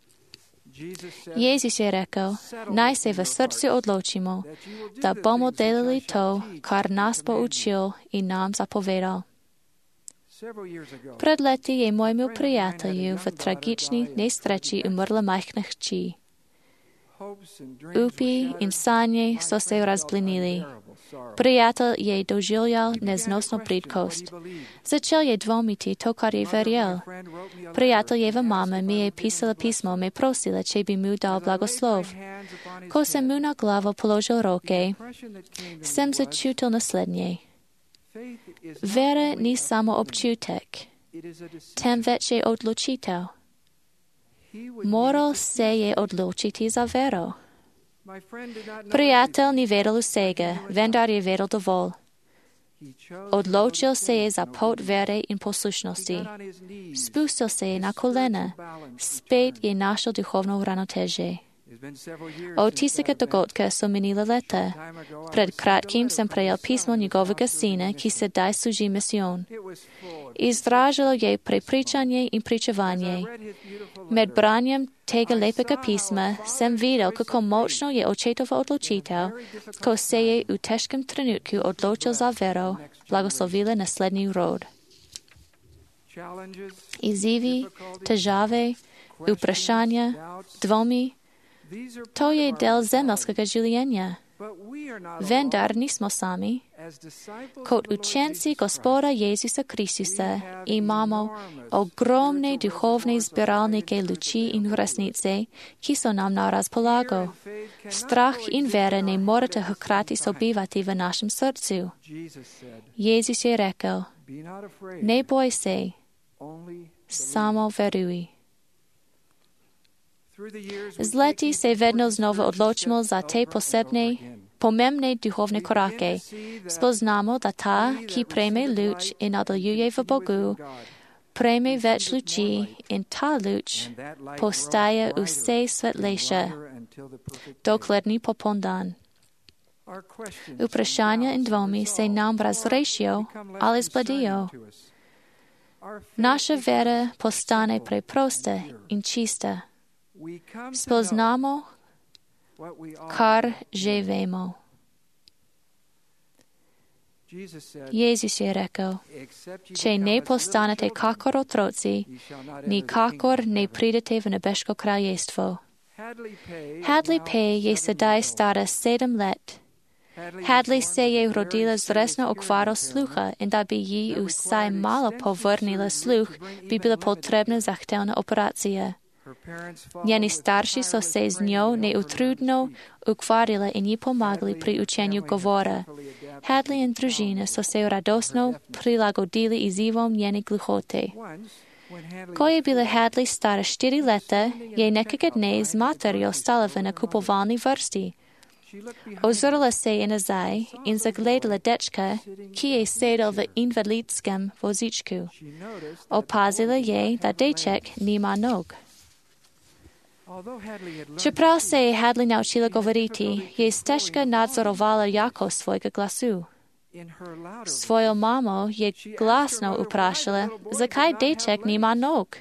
Jezus je rekel, naj se v srcu odločimo, da bomo delali to, kar nas bo učil in nam zapovedal. Pred leti je mojemu prijatelju v tragični nesreči umrla majhna hči. Upi in sanje so se razblinili. Prijatelj je doživljal neznosno bridkost. Začel je dvomiti to, kar je verjel. Prijateljeva mama mi je pisala pismo, me prosila, če bi mu dal blagoslov. Ko sem mu na glavo položil roke, sem začutil naslednje. Vera ni samo občutek, temveč je odločitev. Moral se je odločiti za vero. Prijatelj ni vedel vsega, vendar je vedel dovolj. Odločil se je za pot vere in poslušnosti. Spustil se je na kolena, spet je našel duhovno ravnotežje. Od tistega dogodka so minila leta. Pred kratkim sem prejel pismo njegovega sina, ki sedaj služi misijon. Izražalo je prepričanje in pričevanje. Med branjem tega lepega pisma sem videl, kako močno je očetova odločitev, ko se je v težkem trenutku odločil za vero, blagoslovila naslednji rod. Izzivi, težave, vprašanja, dvomi, to je del zemeljskega življenja. Vendar nismo sami. Kot učenci Gospoda Jezusa Kristusa imamo ogromne duhovne zbiralnike luči in resnice, ki so nam na razpolago. Strah in vera ne morete hkrati sobivati v našem srcu. Jezus je rekel, ne boj se, samo veruj. Z leti se vedno znova odločimo za te posebne, pomembne duhovne korake. Spoznamo, da ta, ki prejme luč in nadaljuje v Bogu, prejme več luči in ta luč postaje vse svetlejša, dokler ni popoln dan. Vprašanja in dvomi se nam razrešijo ali zbledijo. Naša vera postane preprosta in čista. Spoznamo, kar že vemo. Jezus je rekel, če ne postanete kakor otroci, nikakor ne pridete v nebeško kraljestvo. Hadley Pay je sedaj stara sedem let. Hadley se je rodila z resno okvaro sluha in da bi ji vsaj malo povrnila sluh, bi bila potrebna zahtevna operacija. Njeni starši so se z njo neutrudno ukvarjali in ji pomagali pri učenju govora. Hadley in družina so se radosno prilagodili izzivom njene gluhote. Ko je bila Hadley stara štiri leta, je nekega dne z materjo stala v nakupovalni vrsti. Ozrla se je nazaj in zagledala dečka, ki je sedel v invalidskem vozičku. Opazila je, da deček nima nog. Čeprav se je Hadley naučila govoriti, je stežka nadzorovala jakost svojega glasu. Svojo mamo je glasno vprašala, zakaj deček nima nog.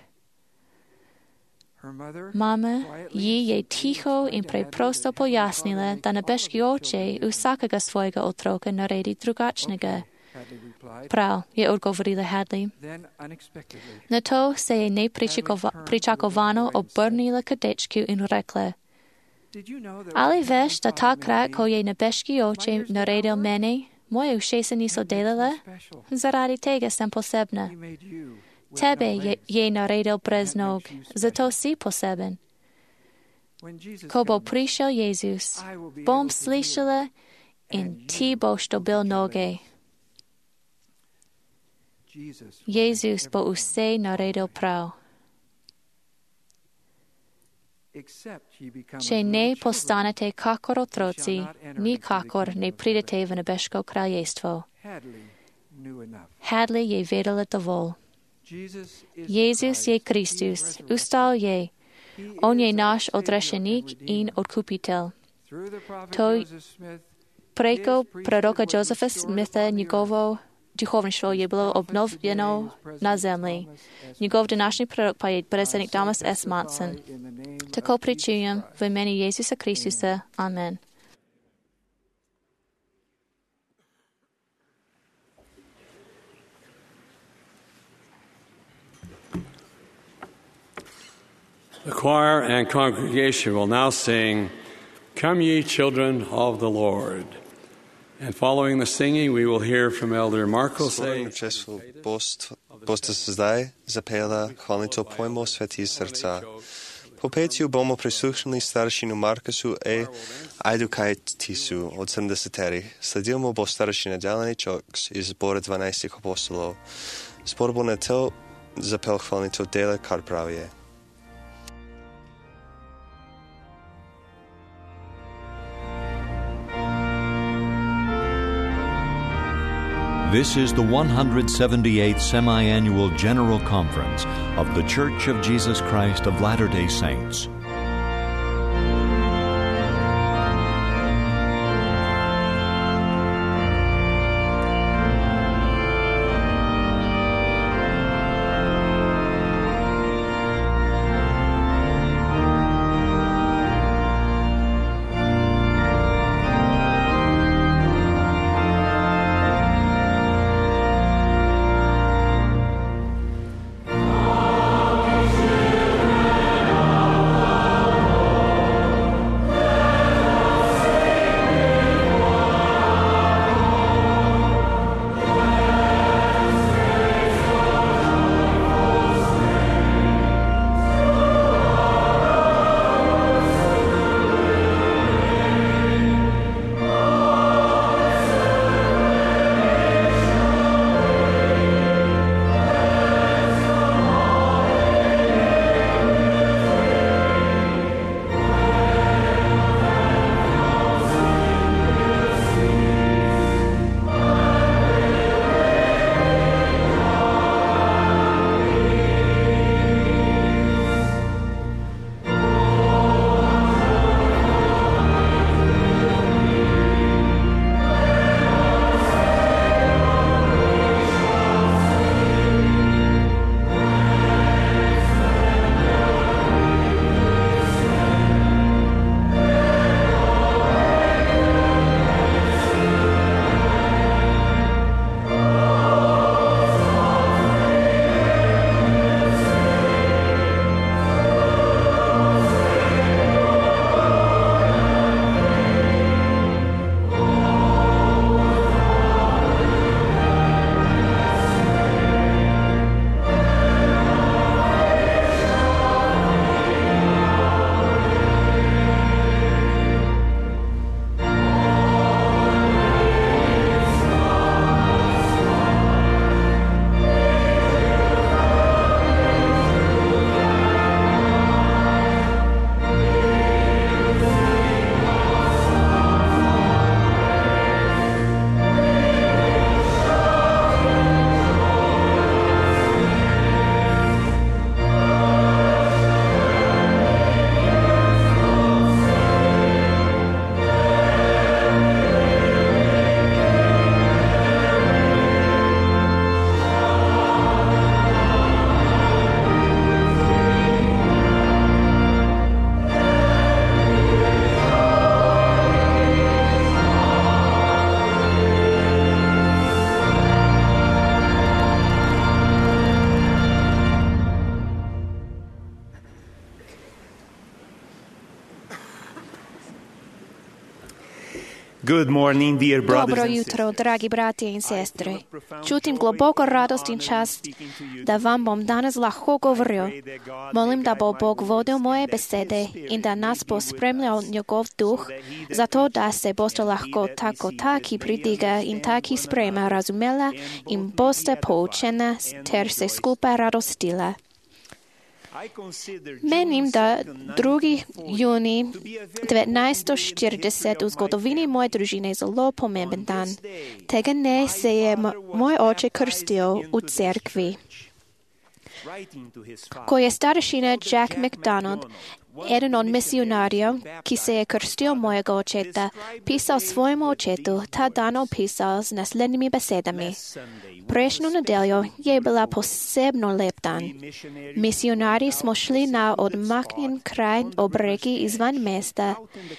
Mama ji je tiho in preprosto pojasnila, da nebeški oče vsakega svojega otroka naredi drugačnega. Prav, je odgovorila Hadley. Na to se je nepričakovano obrnila k dečku in rekla, ali veš, da takrat, ko je nebeški oče naredil mene, moje ušesa niso delale? Zaradi tega sem posebna. Tebe je, je naredil brez nog, zato si poseben. Ko bo prišel Jezus, bom slišala in ti boš dobil noge. Jezus bo vse naredil prav. Če ne postanete kakor otroci, nikakor ne pridete v nebeško kraljestvo. Hadley je vedela dovolj. Jezus je Kristus, ustal je. On je naš odrešenik in odkupitelj. To preko proroka Josefa Smitha njegovo duhovništvo je bilo obnovljeno na zemlji. Njegov današnji prorok pa je predsednik Thomas S. Monson. Tako pričujem v imeni Jezusa Kristusa. Amen. The choir and congregation will now sing, "Come ye children of the Lord." And following the singing, we will hear from Elder Marco say, Boste se zdaj zapela hvalnico pojmov sveti srca. Po petju bomo prisluhnili staršinu Markusu E. Ajdukajtisu od sedemdeseterih. Sledil mu bo staršina Delany Choks iz zbora dvanajstih apostolov. Zbor bo na to zapel hvalnico dela, kar pravije. This is the one hundred seventy-eighth Semi-Annual General Conference of The Church of Jesus Christ of Latter-day Saints. Good morning, dear brothers Dobro and jutro, sisters. dragi bratje in sestre. Čutim globoko radost in čast, da vam bom danes lahko govoril. Molim, da bo Bog vodil moje besede in da nas bo spremljal njegov duh, zato da se boste lahko tako taki pridiga in taki sprejema razumela in boste poučena ter se skupaj radostila. Menim, da drugi junij devetnajststo štirideset v zgodovini moje družine je zelo pomemben dan. Tega dne se je moj oče krstil v cerkvi. Ko je starešina Jack McDonald, eden od misionarjev, ki se je krstil mojega očeta, pisal svojemu očetu, ta dan opisal z naslednjimi besedami. Prejšnjo nedeljo je bila posebno lep dan. Misionari smo šli na odmaknjen kraj ob reki izvan mesta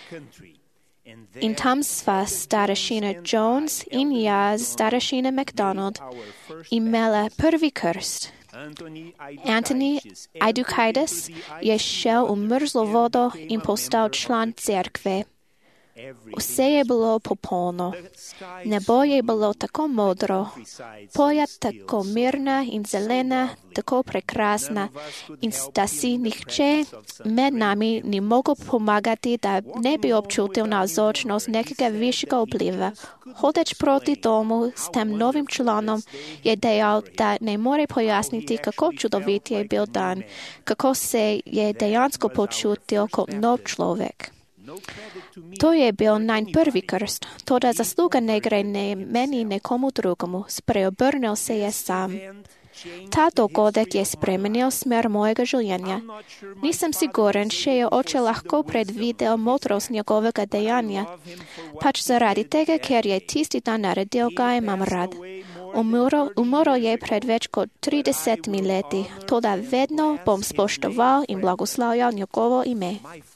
in tam sva starešina Jones in jaz, starešina McDonald, imela prvi krst. Anthony Aidukaitis je šel v mrzlo vodo in postal član cerkve. Vse je bilo popolno. Nebo je bilo tako modro, polja tako mirna in zelena, tako prekrasna, in da si nihče med nami ni mogel pomagati, da ne bi občutil navzočnost nekega višjega vpliva. Hodeč proti domu s tem novim članom je dejal, da ne more pojasniti, kako čudovit je bil dan, kako se je dejansko počutil kot nov človek. To je bil najn prvi krst, toda zasluga ne gre ne meni nekomu drugemu, spreobrnil se je sam. Ta dogodek je spremenil smer mojega življenja. Nisem siguren, če je oče lahko predvidel modrost njegovega dejanja, pač zaradi tega, ker je tisti dan naredil, ga imam rad. Umrl, umrl je pred več kot tridesetimi leti, toda vedno bom spoštoval in blagoslavljal njegovo ime.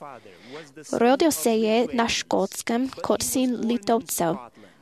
Rodil se je na Škotskem kot sin Litovcev.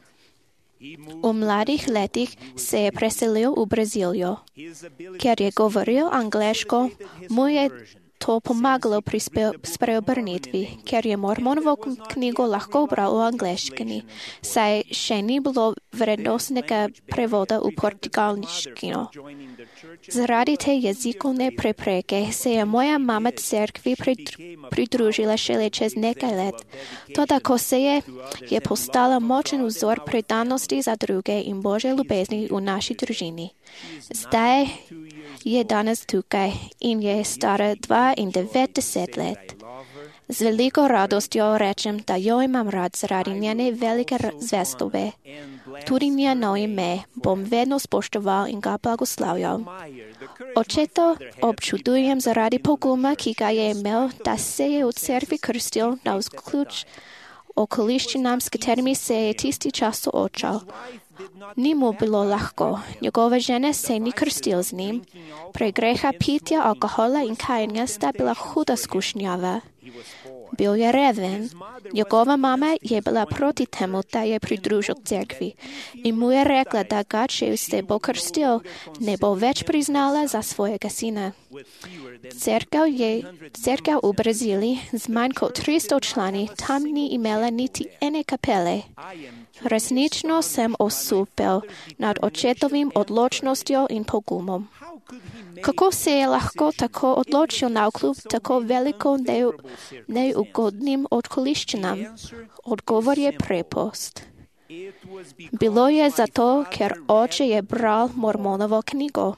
V mladih letih se je preselil v Brazilijo. Ker je govoril angleško, mu je to pomagalo pri spreobrnitvi, ker je Mormonovo knjigo lahko bral v angleščini, saj še ni bilo vrednostnega prevoda v portugalščino. Zaradi te jezikovne prepreke se je moja mama cerkvi pridružila šele čez nekaj let. Toda ko se je, je postala močen vzor predanosti za druge in Božje ljubezni v naši družini. Zdaj je danes tukaj in je stara dvaindevetdeset let. Z veliko radostjo rečem, da jo imam rad zaradi njene velike zvestobe. Tudi njeno ime bom vedno spoštoval in ga blagoslavljal. Očeta občudujem zaradi poguma, ki ga je imel, da se je v cerkvi krstil navzključ okoliščinam, s katerimi se je tisti čas soočal. Ni mu bilo lahko. Njegova žena se ni krstil z njim. Pregreha pitja, alkohola in kajanja sta bila huda skušnjava. Bil je reven. Njegova mama je bila proti temu, da je pridružil cerkvi in mu je rekla, da ga, če se bo krstil, ne bo več priznala za svojega sina. Cerkev je cerkev v Braziliji z manj kot tristo člani, tam ni imela niti ene kapele. Resnično sem osupel nad očetovim odločnostjo in pogumom. Kako se je lahko tako odločil navkljub tako veliko neugodnim okoliščinam? Odgovor je preprost. Bilo je zato, ker oče je bral Mormonovo knjigo.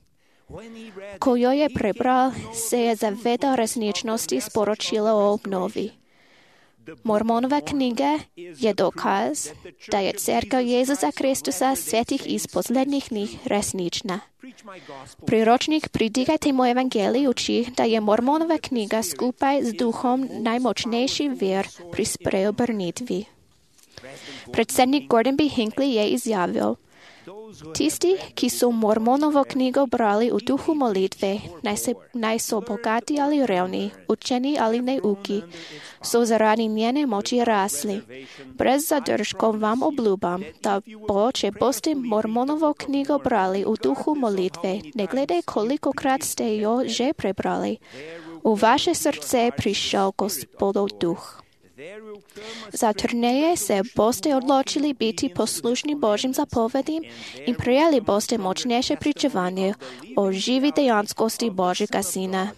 Ko jo je prebral, se je zavedal resničnosti sporočila o obnovi. Mormonova knjiga je dokaz, da je cerkev Jezusa Kristusa svetih iz poslednjih dni resnična. Priročnik Pridigajte mu evangelij uči, da je Mormonova knjiga skupaj z duhom najmočnejši vir pri spreobrnitvi. Predsednik Gordon B. Hinckley je izjavil: Tisti, ki so Mormonovo knjigo brali v duhu molitve, naj, se, naj so bogati ali revni, učeni ali neuki, so zaradi njene moči rasli. Brez zadržkov vam obljubam, da bo, če boste Mormonovo knjigo brali v duhu molitve, ne glede kolikokrat ste jo že prebrali, v vaše srce prišel Gospodov duh. Za turneje se boste odločili biti poslušni Božjim zapovedim in prijeli boste močnejše pričevanje o živi dejanskosti Božjega Sina.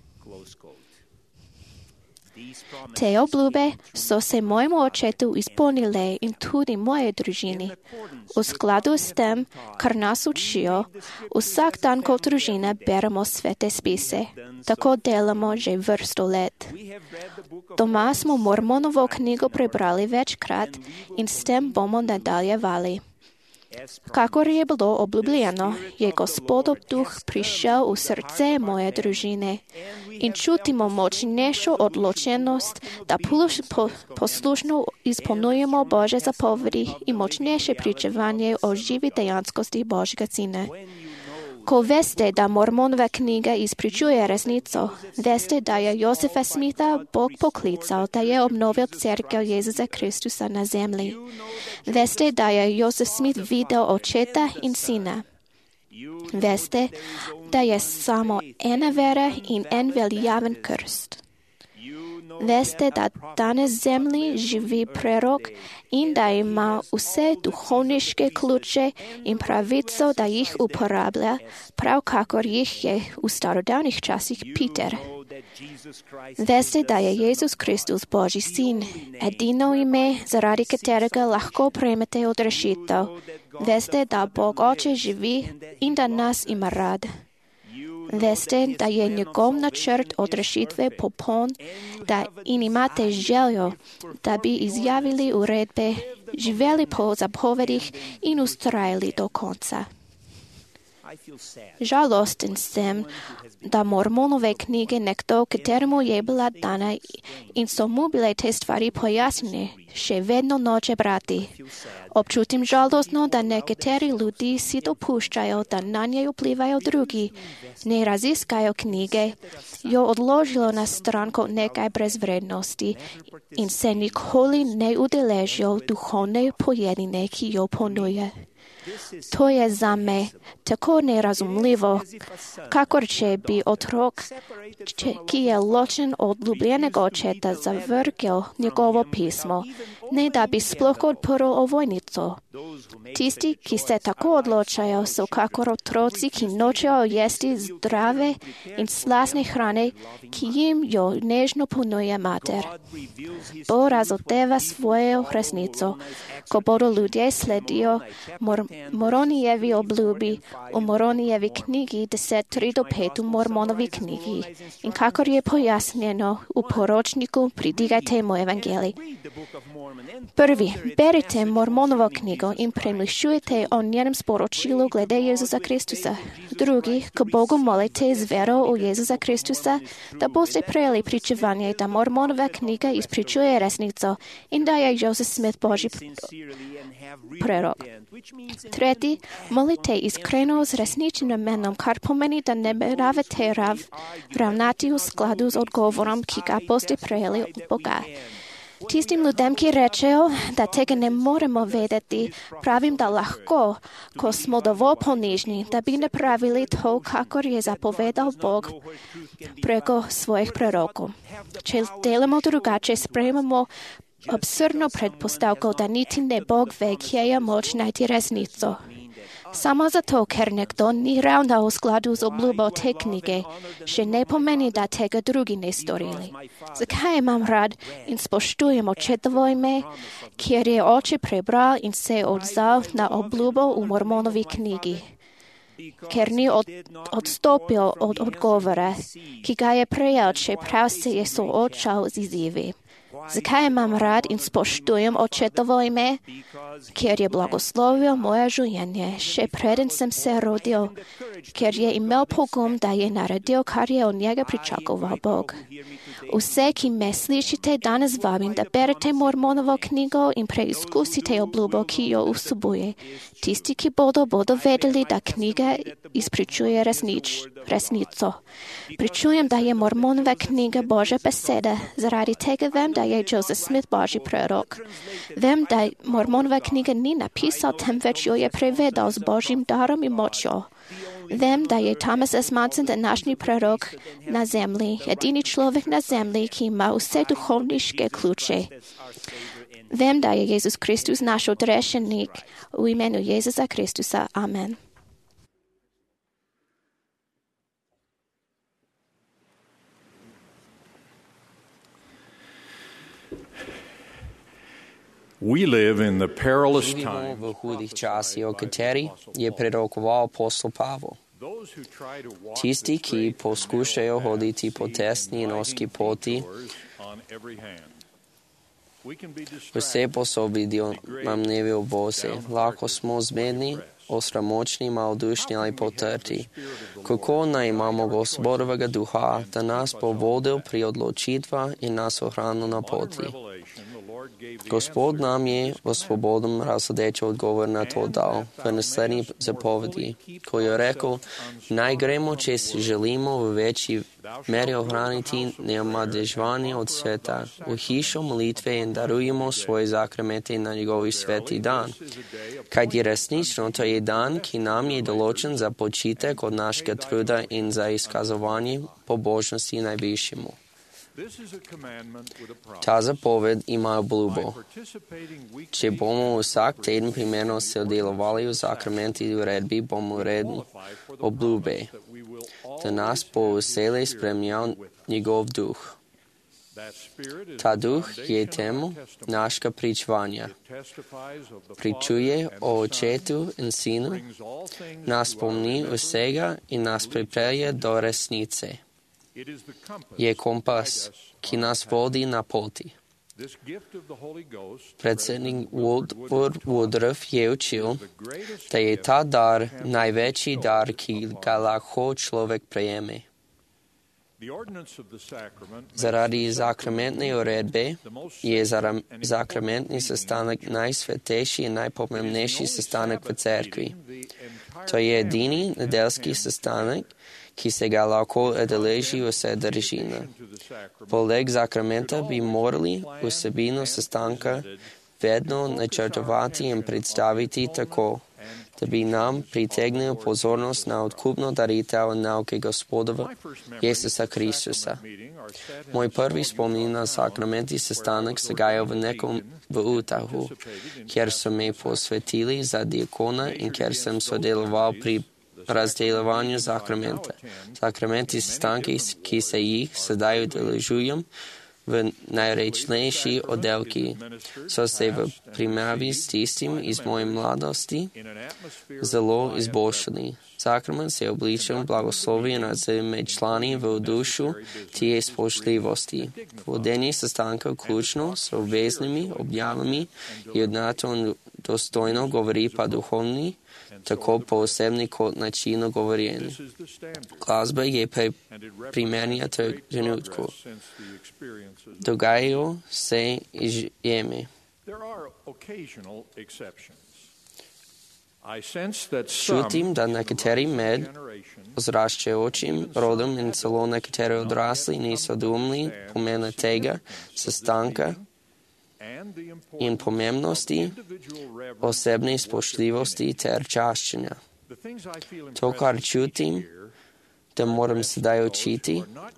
Te obljube so se mojemu očetu izpolnile in tudi moje družini. V skladu s tem, kar nas učijo, vsak dan kot družina beremo svete spise. Tako delamo že vrsto let. Doma smo Mormonovo knjigo prebrali večkrat in s tem bomo nadaljevali. Kakor je bilo obljubljeno, je Gospodov duh prišel v srce moje družine in čutimo močnejšo odločenost, da poslušno izpolnjujemo Božje zapovedi in močnejše pričevanje o živi dejanskosti Božjega Sina. Ko veste, da Mormonova knjiga izpričuje resnico, veste, da je Josefa Smitha Bog poklical, da je obnovil cerkev Jezusa Kristusa na zemlji. Veste, da je Josef Smith videl očeta in sina. Veste, da je samo ena vera in en veljaven krst. Veste, da danes zemlji živi prerok in da ima vse duhovniške ključe in pravico, da jih uporablja, prav kakor jih je v starodavnih časih Peter. Veste, da je Jezus Kristus Božji sin, edino ime, zaradi katerega lahko prejmete odrešitev. Veste, da Bog Oče živi in da nas ima rad. Veste, da je njegov načrt odrešitve popoln, da in imate željo, da bi izjavili uredbe, živeli po zapovedih in ustrajali do konca. Žalosten sem, da Mormonove knjige nekdo, kateremu je bila dana in so mu bile te stvari pojasnjene, še vedno noče brati. Občutim žalostno, da nekateri ljudi si dopuščajo, da na nje vplivajo drugi, ne raziskajo knjige, jo odložilo na stran kot nekaj brez vrednosti in se nikoli ne udeležijo duhovne pojedine, ki jo ponuje. To je za me tako nerazumljivo, kakor če bi otrok, če, ki je ločen od ljubljenega očeta, zavrgel njegovo pismo, ne da bi sploh odprl ovojnico. Tisti, ki se tako odločajo, so kakor otroci, ki nočejo jesti zdrave in slastne hrane, ki jim jo nežno ponuje mater. Bog razodeva svojo resnico, ko bodo ljudje sledijo mor Moronijevi obljubi v Moronijevi knjigi deset tri do pet v Mormonovi knjigi in kakor je pojasnjeno v poročniku Pridigajte moj evangelij. Prvi, berite Mormonovo knjigo in premišljujte o njenem sporočilu glede Jezusa Kristusa. Drugi, k Bogu molite z vero v Jezusa Kristusa, da boste prejeli pričevanje, da Mormonova knjiga izpričuje resnico in da je Joseph Smith Božji prerok. Tretji, molite iskreno z resničnim namenom, kar pomeni, da ne nameravate rav, ravnati v skladu z odgovorom, ki ga boste prejeli od Boga. Tistim ljudem, ki rečejo, da tega ne moremo vedeti, pravim, da lahko, ko smo dovolj ponižni, da bi napravili to, kakor je zapovedal Bog preko svojih prerokov. Če delamo drugače, sprejmemo absurdno predpostavko, da niti ne Bog ve, kje je moč najti resnico. Samo zato, ker nekdo ni ravnal v skladu z obljubo te knjige, še ne pomeni, da tega drugi ne storili. Zakaj imam rad in spoštujem očetovo ime, kjer je oče prebral in se odzval na obljubo v Mormonovi knjigi? Ker ni od, odstopil od odgovora, ki ga je prejel, čeprav se je soočal z izzivi. Zakaj imam rad in spoštujem očetovo ime? Ker je blagoslovil moje življenje, še preden sem se rodil, ker je imel pogum, da je naredil, kar je od njega pričakoval Bog. Vse, ki me slišite, danes vabim, da berete Mormonovo knjigo in preizkusite obljubo, ki jo vsebuje. Tisti, ki bodo, bodo vedeli, da knjiga izpričuje resnič, resnico. Pričujem, da je Mormonova knjiga Božja beseda, zaradi tega vem, da je Joseph Smith Božji prorok. Vem, da Mormonova knjiga ni napisal, temveč jo je prevedal z Božjim darom in močjo. Vem da je Thomas S. Monson današnji prorok na zemlji, jedini človek na zemlji, ki ima vse duhovniške ključe. Vem da je Jezus Kristus naš odrešenik u imenu Jezusa Kristusa. Amen. We live in the perilous Živimo time. v hudih časih, o kateri je prerokoval apostol Pavel. Tisti, ki poskušajo hoditi po tesni in ozki poti, vse posodijo mamnevi obozi. Lahko smo zmedni, osramočni, maldušni ali potrti. Kako naj imamo Gospodovega duha, da nas bo vodil pri odločitvah in nas ohranil na poti? Gospod nam je v svobodnem razsodeč odgovor na to dal v naslednji zapovedi, ko je rekel, naj gremo, če si želimo v večji meri ohraniti neomadeževanje od sveta, v hišo molitve in darujemo svoje zakramente na njegovi sveti dan. Kajti resnično to je dan, ki nam je določen za počitek od našega truda in za izkazovanje pobožnosti najvišjemu. Ta zapoved ima obljubo. Če bomo vsak teden primerno sodelovali v sakramenti uredbi, bomo uredni obljube, da nas bo vselej spremljal njegov duh. Ta duh je temu našega pričevanja. Pričuje o očetu in sinu, nas pomni vsega in nas pripelje do resnice. Je kompas, ki nas vodi na poti. Predsednik Woodruff je učil, da je ta dar največji dar, ki ga lahko človek prejeme. Zaradi zakramentne uredbe je zakramentni sestanek najsvetejši in najpomembnejši sestanek v cerkvi. To je edini nedeljski sestanek, ki se ga lahko udeleži vse družine. Poleg zakramenta bi morali vsebino sestanka vedno načrtovati in predstaviti tako, da bi nam pritegnil pozornost na odkupno daritev nauke Gospodova Jezusa Kristusa. Moj prvi spomin na sakramenti sestanek segajo v nekom v Utahu, kjer so me posvetili za diakona in kjer sem sodeloval pri razdelovanju sakramenta. Sakramenti sestanki, ki se jih sedaj udeležujem v najrečnejši oddelki, so se v primerjavi s tistim iz moje mladosti zelo izboljšali. Sakrament se je obličen blagoslovi in odziv med člani v dušu tije spoštljivosti. Vodenje sestanka vključno s obveznimi objavami je odnato dostojno govori pa duhovni, tako posebni kot načinu govorjenja. Glasba je primerna trenutku. Dogajajo se izjeme. Čutim, da nekateri med ozraščajočim rodom in celo nekateri odrasli niso dumli pomena tega sestanka in pomembnosti osebne spoštljivosti ter čaščenja. To, kar čutim, da moram sedaj učiti,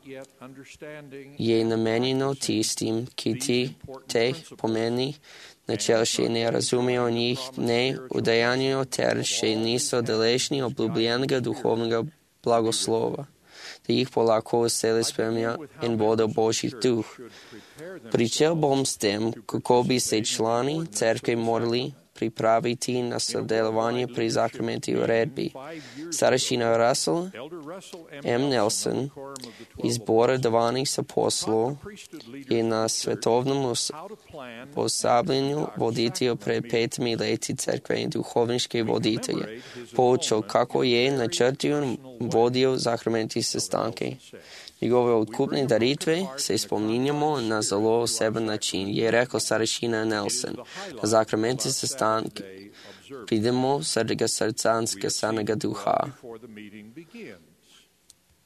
je namenjeno tistim, ki ti teh pomeni načel še ne razumejo in jih ne udejanjajo ter še niso deležni obljubljenega duhovnega blagoslova, da jih bo lahko vselej spremlja in vodil Božji duh. Pričel bom s tem, kako bi se člani cerkve morali pripraviti na sodelovanje pri sakramenti uredbi. Starešina Russell M. Nelson iz Zbora dvanajst apostrolov je na svetovnem posabljenju voditeljev pred petimi leti cerkve in duhovniške voditelje poučil, kako je načrtil in vodil sakramenti sestanke. Njegove odkupne daritve se spominjamo na zelo oseben način, je rekel starešina Nelson. Na sakramenti sestanke pridemo srdega srca in skesanega duha.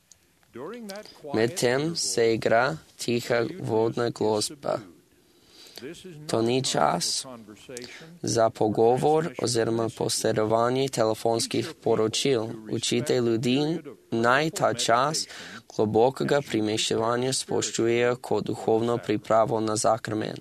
Medtem se igra tiha vodna glasba. To ni čas za pogovor oziroma posredovanje telefonskih poročil. Učite ljudi, naj ta čas globokega primeševanja spoštujejo kot duhovno pripravo na sakrament.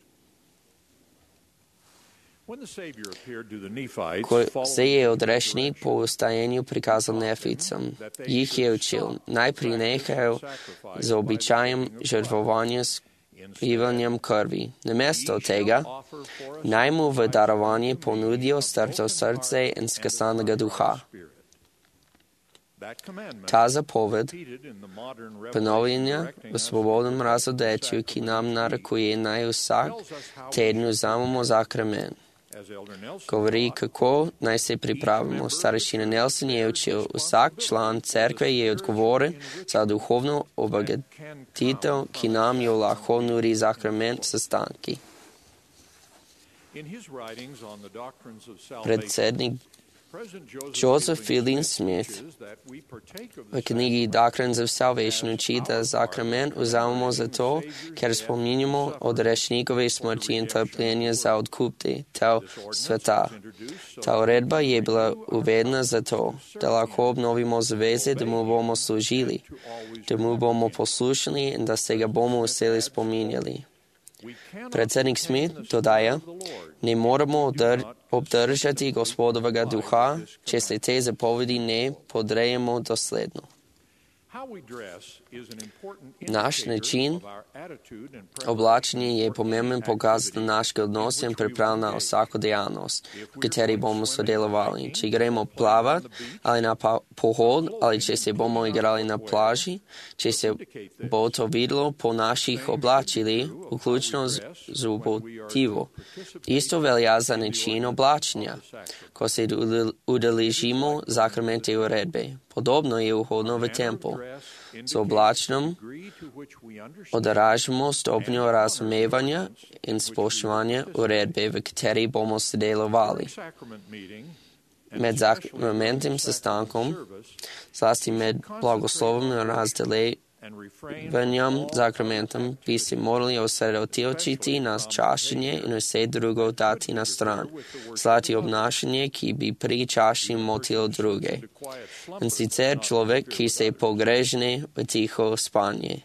Ko se je odrešenik po ustajenju prikazal Nefijcem, jih je učil, naj prinehajo z običajem žrtvovanja s privanjem krvi. Namesto tega, naj mu v darovanje ponudijo strto srce in skasanega duha. Ta zapoved ponovljenja v svobodnem razodečju, ki nam narekuje, naj vsak teden vzamemo sakrament. Govori, kako naj se pripravimo. Starešina Nelson je učil, vsak član cerkve je odgovoren za duhovno obogatitev, ki nam jo lahko nudi sakrament sestanki. Predsednik Joseph Fielding Smith v knjigi Doctrines of Salvation uči, da sakrament vzamemo zato, ker spominjamo odrešnikove smrti in trpljenja za odkupte tel sveta. Ta uredba je bila uvedena zato, da lahko obnovimo zaveze, da mu bomo služili, da mu bomo poslušali in da se ga bomo vselej spominjali. Predsednik Smith dodaja, ne moramo obdržati Gospodovega duha, če se te zapovedi ne podrejemo dosledno. Naš način oblačenja je pomemben pokazatelj našega odnosa in priprav na vsako dejavnost, v kateri bomo sodelovali. Če gremo plavat ali na pohod, ali če se bomo igrali na plaži, če se bo to videlo po naših oblačilih, vključno z, z upotivo. Isto velja za način oblačenja, ko se udeležimo sakramente uredbe. Podobno je vhodno v tempel. Z oblačnom odražamo stopnjo razumevanja in spoštovanja uredbe, v kateri bomo sodelovali. Med sakramentnim sestankom, zlasti med blagoslovom in razdeljevanjem sakramentom, bi se morali osredotočiti na čašenje in vse drugo dati na stran, zlati obnašanje, ki bi pri čašenju motilo druge. In sicer človek, ki se pogrežne v tiho spanje.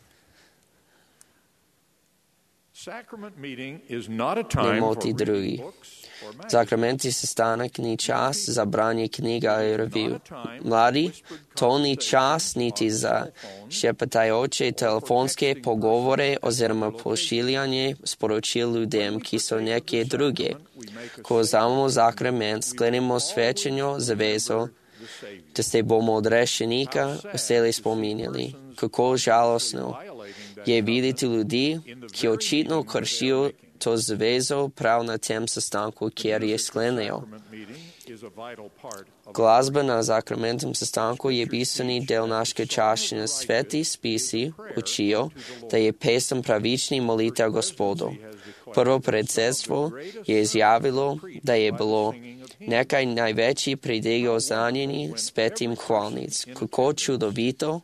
Ne moti drugi. Sakramentni sestanek ni čas za branje knjig ali revij. Mladi, to ni čas niti za šepetajoče telefonske pogovore oziroma pošiljanje sporočil ljudem, ki so nekje druge. Ko vzamemo sakrament, sklenemo svečenjo zavezo, da se bomo odrešenika vselej spominjali. Kako žalostno je videti ljudi, ki očitno kršijo to zavezo prav na tem sestanku, kjer je sklenejo. Glasba na sakramentnem sestanku je bistveni del našega čašenja. Sveti spisi učijo, da je pesem pravični molitev Gospodu. Prvo predsedstvo je izjavilo, da je bilo nekaj največjih pridigov zanjeni s petim hvalnic. Kako čudovito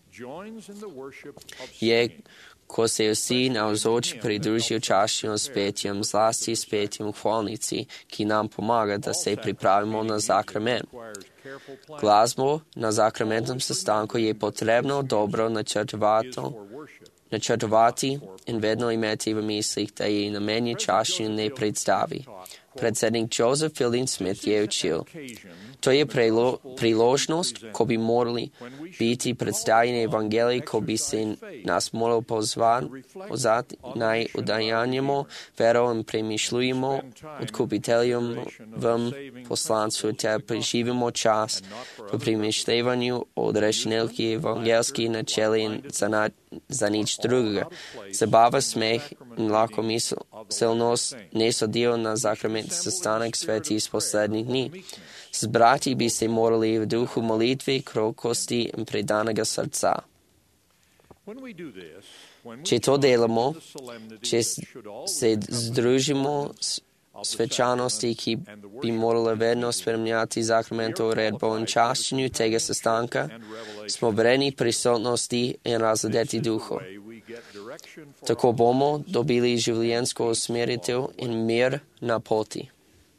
je, ko se vsi navzoči pridružijo čašenju s petjem, zlasti s petjem hvalnici, ki nam pomaga, da se pripravimo na sakrament. Glasbo na sakramentnem sestanku je potrebno dobro načrtovati, načrtovati in vedno imeti v mislih, da je namenjen čašenju ne predstavi. Predsednik Joseph Fielding Smith je učil. To je prilo, priložnost, ko bi morali biti predstavljeni evangeliji, ko bi se nas morali pozvati, naj udajanjamo vero in premišljujemo odkupiteljem v poslanstvu, ter preživimo čas v premišljevanju o odrešenilki evangelskih načeli in za, na, za nič drugega. Zabava, smeh in lahko miselnost ne sodijo na sakrament sestanek sveti iz poslednjih dni. Zbrati bi se morali v duhu molitve, krokosti in predanega srca. Če to delamo, če se združimo s svečanosti, ki bi morala vedno spremljati sakramentovo uredbo in čaščenju tega sestanka, smo vredni prisotnosti in razodeti duhu. Tako bomo dobili življenjsko usmeritev in mir na poti.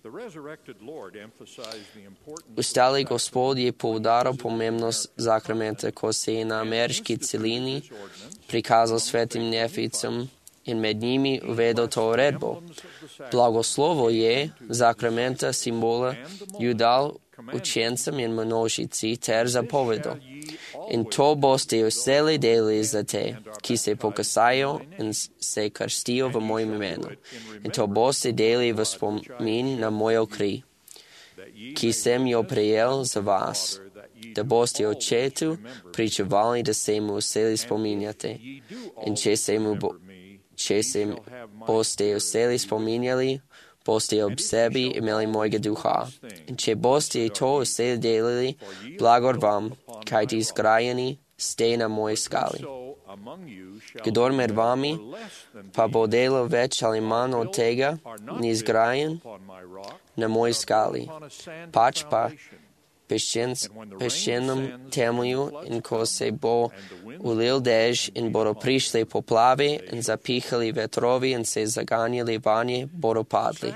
Ustali Gospod je poudaril pomembnost zakramenta, ko se je na ameriški celini prikazal svetim neficam in med njimi uvedel to uredbo. Blagoslovo je zakramenta simbola ju dal učencem in množici ter zapovedal. In to boste vselej delali za te, ki se pokasajo in se krstijo v mojem imenu. In to boste delali v spomin na mojo kri, ki sem jo prejel za vas, da boste očetu pričevali, da se mu vselej spominjate. In če se mu bo, če se boste vselej spominjali, boste ob sebi imeli mojega duha. In če boste to vselej delali, blagor vam, kajti zgrajeni ste na moji skali. Kdor med vami pa bo delal več ali manj od tega, ni zgrajen na moji skali, pač pa peščenem temelju, in ko se bo ulil dež in bodo prišli poplave in zapihali vetrovi in se zaganjali vanje, bodo padli.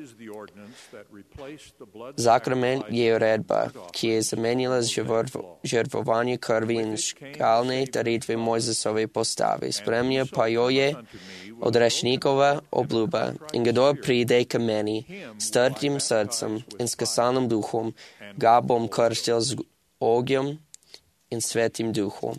Zakrament je uredba, ki je zamenjala žrtvovanje krvi in škalne daritve Mojzesove postave. Spremlja pa jo je odrešnikova obljuba. In kdor pride k meni s trdim srcem in skasanim duhom, ga bom krstil z ognjem in svetim duhom.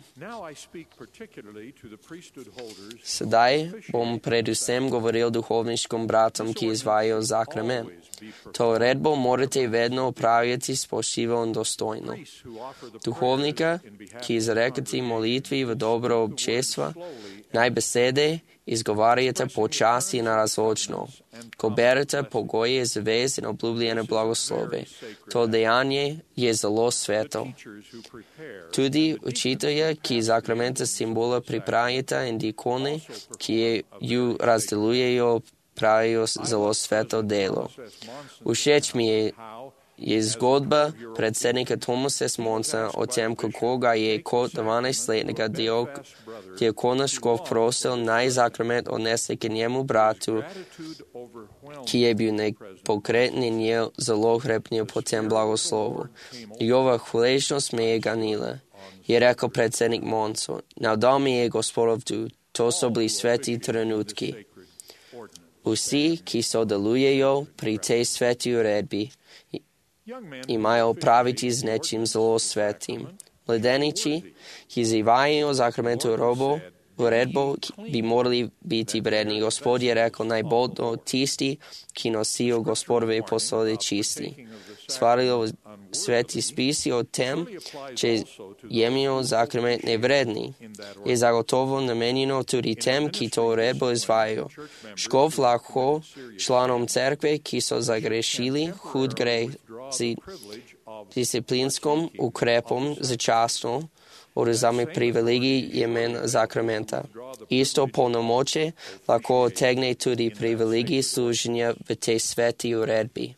Sedaj bom predvsem govoril duhovniškim bratom, ki izvajajo zakrament. To uredbo morate vedno upravljati spoštljivo in dostojno. Duhovnika, ki izrekate molitvi v dobro občestva, naj besede izgovarjate počasi in razločno, ko berete pogoje zavez in obljubljene blagoslove. To dejanje je zelo sveto. Tudi učitelje, ki zakramenta simbola pripravite, in dikone, ki ju razdelujejo, pravijo zelo sveto delo. Všeč mi je je zgodba predsednika Thomasa Smonsa o tem, kako ga je kot dvanajstletnega diakona škof prosil, naj zakrament odnese k njemu bratu, ki je bil nepokretni in je zelo hrepnil po tem blagoslovu. Njegova hvaležnost me je ganila. Je rekel predsednik Monsu, navdal mi je Gospodov duh, to so bili sveti trenutki. Vsi, ki sodelujejo pri tej sveti uredbi, imajo opraviti z nečim zelo svetim. Mladeniči, ki izvajajo zakramentu robo, uredbo, bi morali biti vredni. Gospod je rekel, naj bodo tisti, ki nosijo Gospodove posode čisti. Svarijo sveti spisi o tem, če jemljajo zakrament nevredni. Je zagotovo namenjeno tudi tem, ki to uredbo izvajajo. Škof lahko članom cerkve, ki so zagrešili hud greh z disciplinskim ukrepom začasno, odvzame privilegij jemen zakramenta. Isto polnomoče lahko otegne tudi privilegij služenja v tej sveti uredbi.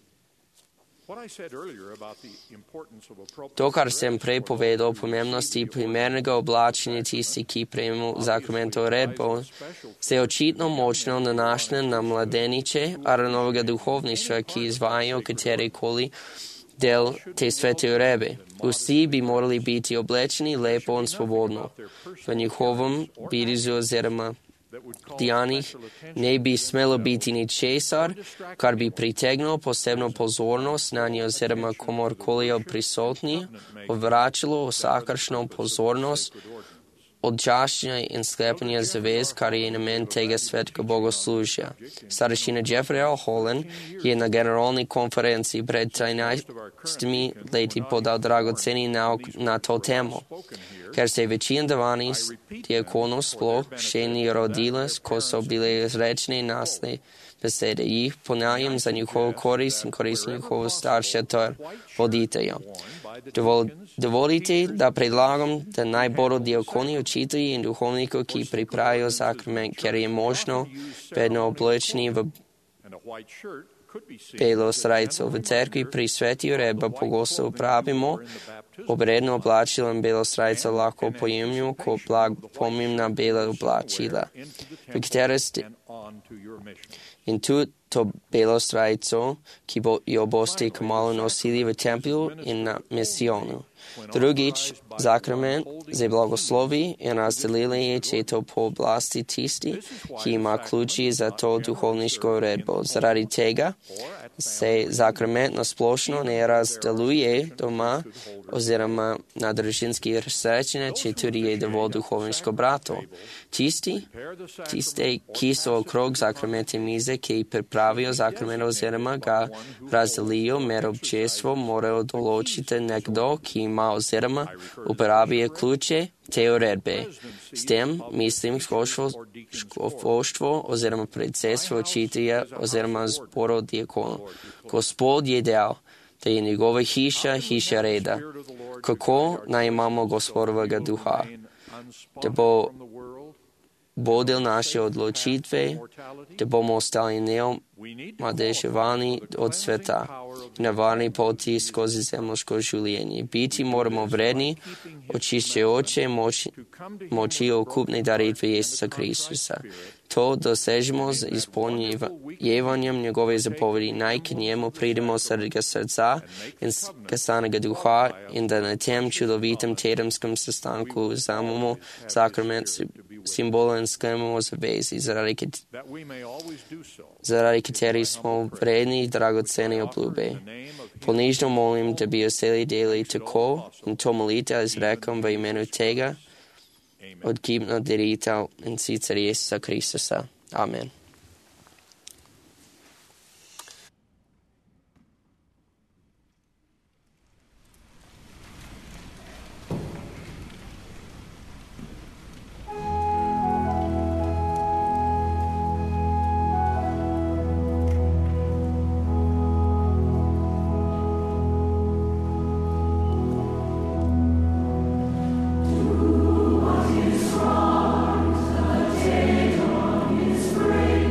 To, kar sem prej povedal o pomembnosti primernega oblačenja tisti, ki prejmu zakramento uredbo, se očitno močno nanaša na mladeniče Aaronovega duhovništva, ki izvajajo katerikoli del te svete uredbe. Vsi bi morali biti oblečeni lepo in svobodno. V njihovem vidizu oziroma dejanjih ne bi smelo biti ničesar, kar bi pritegnilo posebno pozornost na nje oziroma komorkoli od prisotnih, odvračalo vsakršno pozornost od čaščenja in sklepanja zavez, kar je namen tega svetega bogoslužja. Starešina Jeffrey L. Holland je na generalni konferenci pred trinajstimi leti podal dragoceni nauk na to temo. Ker se večina dvanajst diakonov sploh še ni rodila, ko so bile izrečene nasne besede, jih ponavljam za njihovo korist in korist njihovo starše ter voditelja. Dovol, dovolite, da predlagam, da naj bodo diakoni, učitelji in duhovniki, ki pripravijo zakrament, ker je možno vedno oblečeni v Belosrajcev. V cerkvi pri Sveti Ureba pogosto uporabimo obredno oblačilo in belosrajce lahko pojemimo kot blag pomembna bela oblačila, v katere ste in tudi to belosrajco, ki bo, jo boste kmalu nosili v templju in na misijonu. Drugič, zakrament za blagoslovi in razdelili je, če je to po oblasti tisti, ki ima ključi za to duhovniško uredbo. Zaradi tega se zakrament nasplošno ne razdeluje doma oziroma na družinski srečanje, če tudi je dovolj duhovniško brato. Tisti, tiste, ki so okrog zakramente mize, ki pripravijo zakrament oziroma ga razdelijo med občestvo, morajo določiti nekdo, ki ima oziroma uporablja ključe te uredbe. S tem mislim škofovstvo oziroma predsedstvo učitelja oziroma zborov diakonov. Gospod je dejal, da je njegova hiša hiša reda. Kako naj imamo Gospodovega duha? Da bo vodil naše odločitve, da bomo ostali neomadeževani od sveta in na varni poti skozi zemljsko življenje. Biti moramo vredni, očiščujoče moči, moči okupne daritve Jezusa Kristusa. To dosežemo z izpolnjevanjem njegove zapovedi, naj k njemu pridemo srdega srca in skasanega duha in da na tem čudovitem tedenskem sestanku vzamemo sakrament simbola in sklenemo zavezi, zaradi, kat zaradi katerih smo vredni dragocene obljube. Ponižno molim, da bi vseli deli tako in to molitev izrekam v imenu tega odgibno daritev in sicer Jezusa Kristusa. Amen. Praise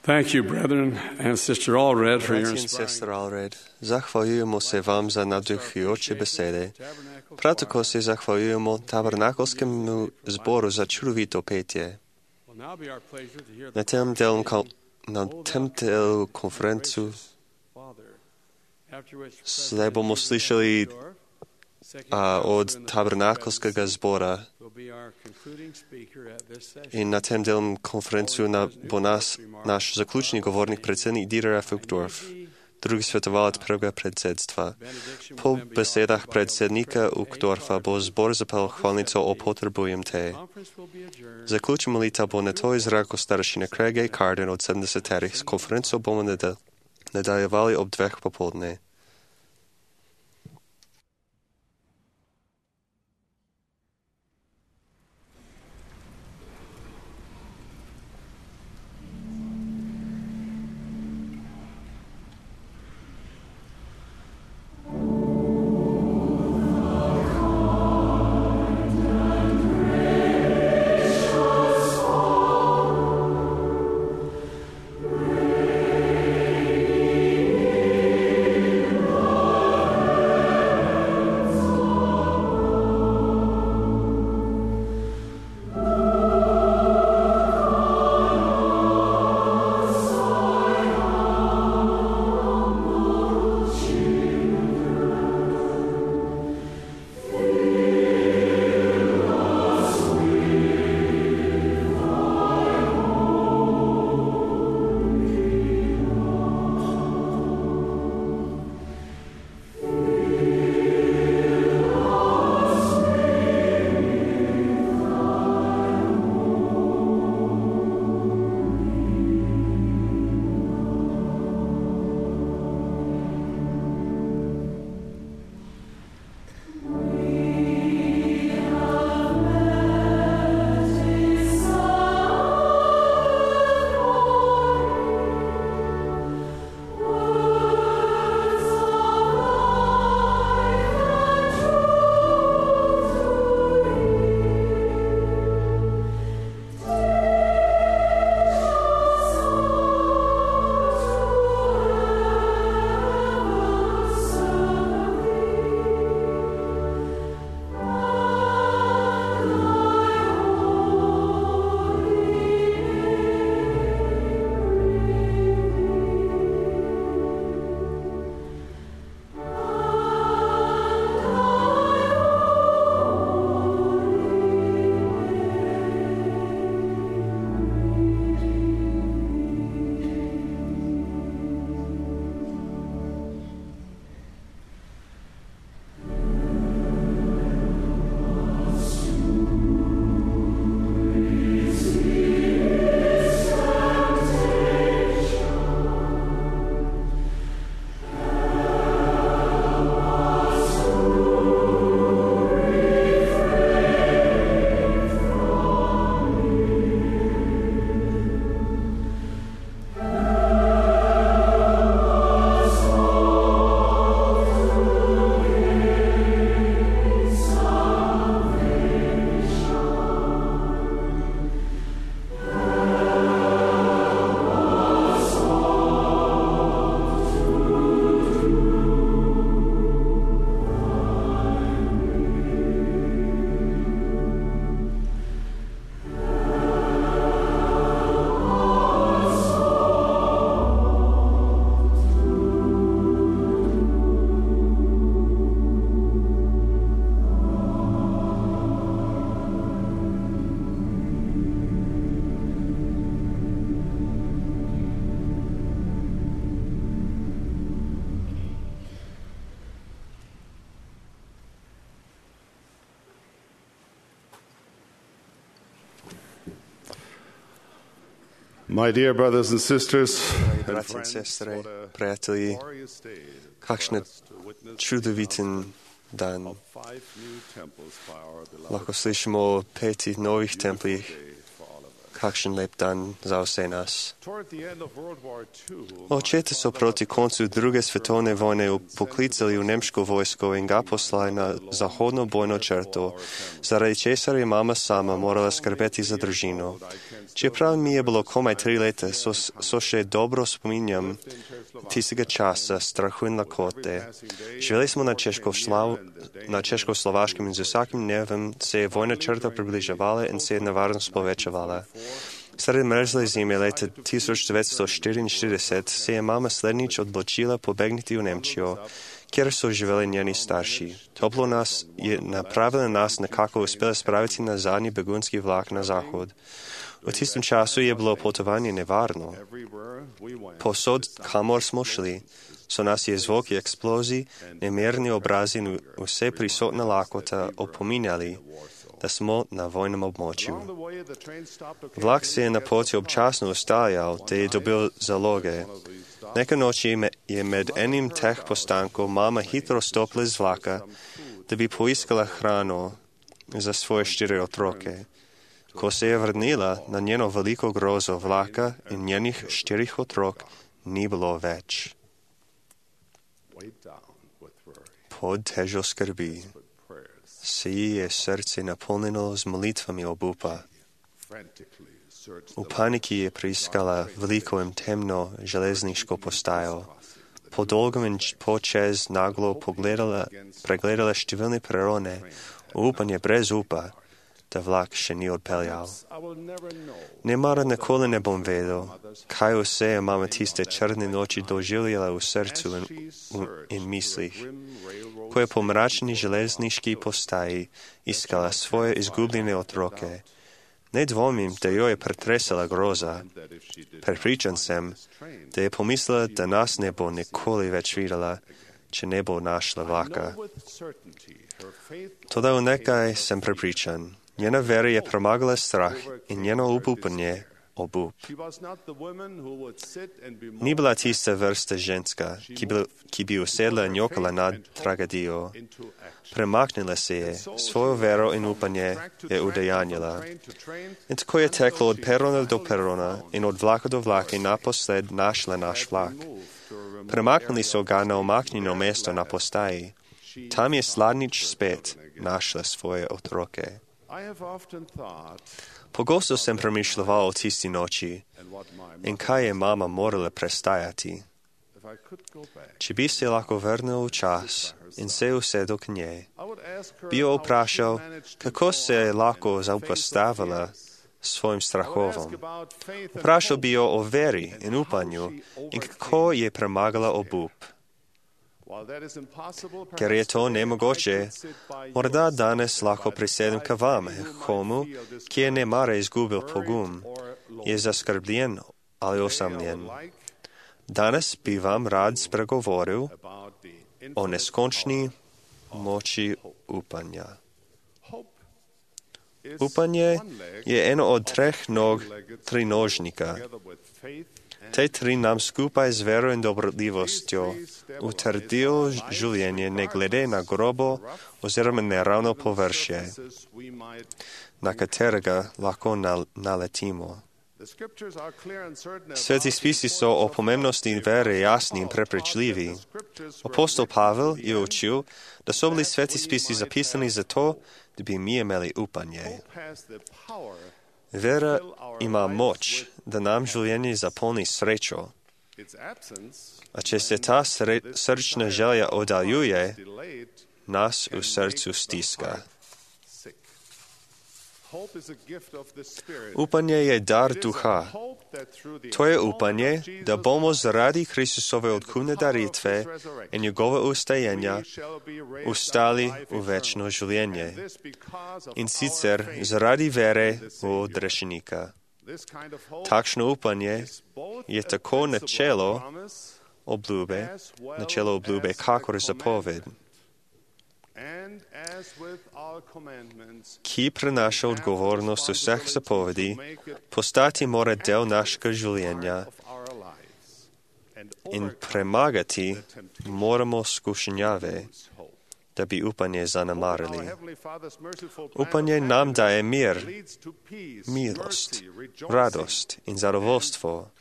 Thank you, brethren and Sister Allred, for your Братя и inspiring. сестра Алред, захвалюємо се вам за надихуючі беседи. Prav tako se zahvaljujemo tabernakelskemu zboru za čudovito petje. Will now be our pleasure to hear Na the tem delu, na tem delu konferencu Father, after which zdaj bomo slišali a, od tabernakelskega zbora will be our concluding speaker at this session. in na tem delu konferencu na, bo nas, naš zaključni govornik predsednik Dieter Uchtdorf, drugi svetovalec prvega predsedstva. Po besedah predsednika Uchtdorfa bo zbor zapel hvalnico o potrebujem te. Zaključimo molitev bo nato izrekel starešina Craig A. Carden od sedemdesetih. S konferenco bomo nadaljevali ob dveh popoldne. My dear brothers and sisters, Bratia in sestre, priatelji, kakšne čudoviten dan. Lahko slišimo o petih novih templih, Kakšen lep dan za vse nas. Očete so proti koncu druge svetovne vojne poklicali v nemško vojsko in ga poslali na zahodno bojno črto, zaradi česar je mama sama morala skrbeti za družino. Čeprav mi je bilo komaj tri leta, so, so še dobro spominjam tistega časa, strahu in lakote. Živeli smo na, Češkoslav, na Češkoslovaškem in z vsakim dnevem se je vojna črta približevala in se je nevarnost povečevala. Sredi mrzle zime leta tisoč devetsto štiriinštirideset se je mama slednjič odločila pobegniti v Nemčijo, kjer so živeli njeni starši. Toplo nas je napravila nas nekako uspela spraviti na zadnji begunski vlak na zahod. V tistem času je bilo potovanje nevarno. Posod, kamor smo šli, so nas je zvoki eksplozij, nemirni obrazi in vse prisotna lakota opominjali, da smo na vojnem območju. Vlak se je na poti občasno ustajal, da je dobil zaloge. Nekaj noči je med enim teh postankov mama hitro stopila z vlaka, da bi poiskala hrano za svoje štiri otroke. Ko se je vrnila, na njeno veliko grozo vlaka in njenih štirih otrok ni bilo več. Pod težo skrbi se ji je srce napolnjeno z molitvami obupa. V paniki je preiskala veliko in temno železniško postajo. Po dolgem in počez naglo pogledala, pregledala številne perone, upanje brez upa, da vlak še ni odpeljal. Nemara nikoli ne bom vedel, kaj vse je mama tiste črne noči doživljala v srcu in, in mislih, ko je po mračni železniški postaji iskala svoje izgubljene otroke. Ne dvomim, da jo je pretresala groza. Prepričan sem, da je pomislila, da nas ne bo nikoli več videla, če ne bo našla vlaka. Toda v nekaj sem prepričan. Njena vera je premagala strah in njeno upanje obup. Ni bila tista vrsta ženska, ki bi, ki bi usedla in jokala nad tragedijo. Premaknila se je, svojo vero in upanje je udejanjila. In tako je teklo od perona do perona in od vlaka do vlaka in naposled našla naš vlak. Premaknili so ga na omaknjeno mesto na postaji. Tam je sladnič spet našla svoje otroke. Pogosto sem premišljal o tisti noči in kaj je mama morala prestajati. Če bi se lahko vrnil v čas in se usedel k njej, bi jo vprašal, kako se je lahko zoperstavila svojim strahovom. Vprašal bi jo o veri in upanju in kako je premagala obup. Ker je to nemogoče, morda danes lahko prisedem k vam, komu, ki je nemara izgubil pogum, je zaskrbljen ali osamljen. Danes bi vam rad spregovoril o neskončni moči upanja. Upanje je eno od treh nog trinožnika. Te tri nam skupaj z vero in dobrodljivostjo utrdijo življenje ne glede na grobo oziroma neravno površje, na katerega lahko naletimo. Sveti spisi so o pomembnosti vere jasni in prepričljivi. Apostol Pavel je učil, da so bili sveti spisi zapisani zato, da bi mi imeli upanje. Vera ima moč, da nam življenje zapolni srečo. A če se ta sre, srčna želja oddaljuje, nas v srcu stiska. Upanje je dar duha. To je upanje, da bomo zaradi Kristusove odkupne daritve in njegova ustajenja ustali v večno življenje. In sicer zaradi vere v odrešenika. Takšno upanje je tako načelo obljube, načelo obljube, kakor zapoved, ki prenaša odgovornost vseh zapovedi, postati mora del našega življenja in premagati moramo skušnjave, da bi upanje zanemarili. Upanje nam daje mir, milost, radost in zadovoljstvo.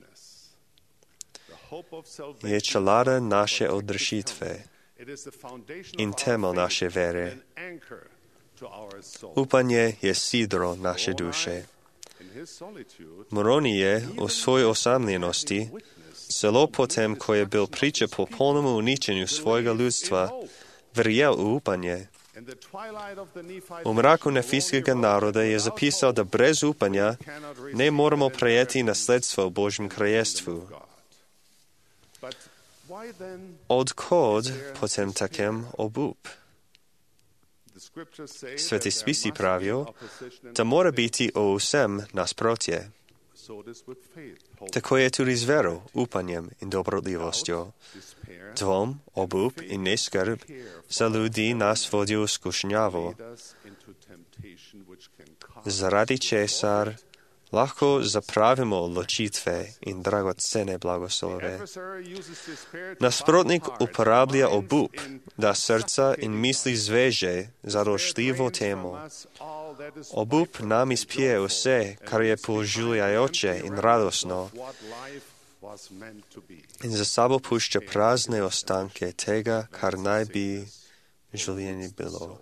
Je čelada naše odrešitve in temelj naše vere. Upanje je sidro naše duše. Moroni je v svoji osamljenosti, celo potem, ko je bil priča popolnому uničenju svojega ljudstva, verjel v upanje. V mraku nefijskega naroda je zapisal, da brez upanja ne moremo prejeti nasledstva v Božjem kraljestvu. Odkod potem takem obup? Sveti spisi pravijo, da mora biti o vsem nasprotje. Tako je tudi z vero, upanjem in dobrodljivostjo. Dvom, obup in neskrb za ljudi nas vodijo v skušnjavo, zaradi česar lahko zapravimo ločitve in dragocene blagoslove. Nasprotnik uporablja obup, da srca in misli zveže za rošljivo temo. Obup nam izpije vse, kar je poživljajoče in radostno, in za sabo pušča prazne ostanke tega, kar naj bi življenje bilo.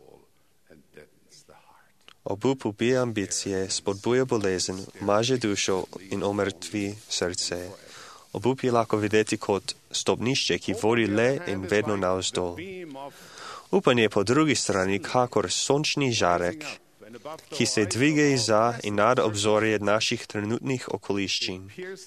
Obup ubija ambicije, spodbuja bolezen, maže dušo in omrtvi srce. Obup je lahko videti kot stopnišče, ki vodi le in vedno navzdol. Upanje je po drugi strani kakor sončni žarek, ki se dviga izza in nad obzorje naših trenutnih okoliščin.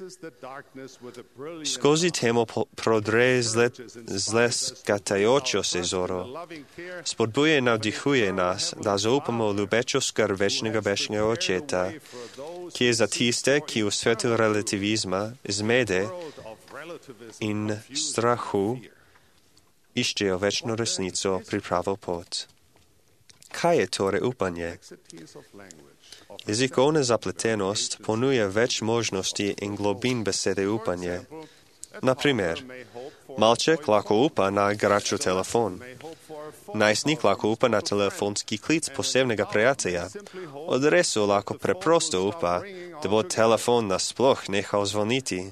Skozi temo prodre zleskatajočo se zoro. Spodbuje in navdihuje nas, da zaupamo ljubečo skrb večnega bešnega očeta, ki je za tiste, ki v svetu relativizma, zmede in strahu iščejo večno resnico pripravo pot. Kaj je torej upanje? Jezikovna zapletenost ponuja več možnosti in globin besede upanje. Naprimer, malček lahko upa na igračo telefon. Najstnik lahko upa na telefonski klic posebnega prijatelja. Odrasel lahko preprosto upa, da bo telefon nasploh nehal zvoniti.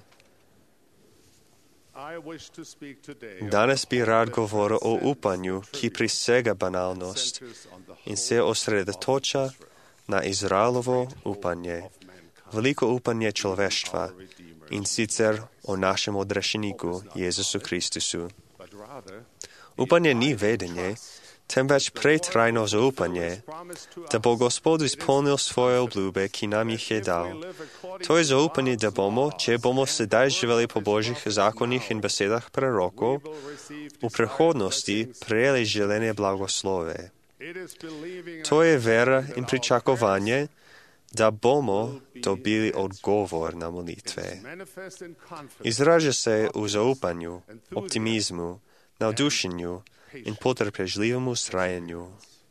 Danes bi rad govoril o upanju, ki presega banalnost in se osredotoča na Izraelovo upanje, veliko upanje človeštva in sicer o našem odrešeniku Jezusu Kristusu. Upanje ni vedenje, temveč pretrajno zaupanje, da bo Gospod izpolnil svoje obljube, ki nam jih je dal. To je zaupanje, da bomo, če bomo sedaj živeli po Božjih zakonih in besedah prerokov, v prihodnosti prejeli želene blagoslove. To je vera in pričakovanje, da bomo dobili odgovor na molitve. Izraža se v zaupanju, optimizmu, navdušenju in potrpežljivem ustrajanju.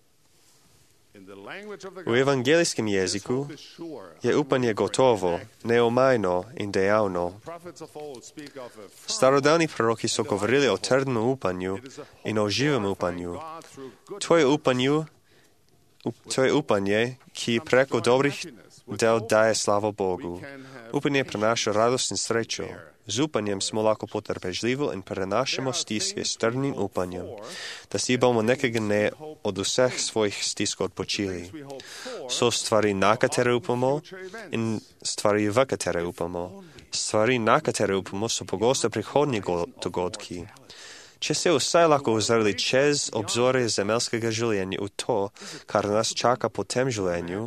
V evangelijskem jeziku je upanje gotovo, neomajno in dejavno. Starodavni proroki so govorili o trdnem upanju in o živem upanju. To je upanju, to je upanje, ki preko dobrih del daje slavo Bogu. Upanje prenaša radost in srečo. Z upanjem smo lahko potrpežljivo in prenašamo stiske s trdnim upanjem, da si bomo nekega dne od vseh svojih stisk odpočili. So stvari, na katere upamo, in stvari, v katere upamo. Stvari, na katere upamo, so pogosto prihodnji dogodki. Če se vsaj lahko ozrli čez obzorje zemeljskega življenja v to, kar nas čaka po tem življenju,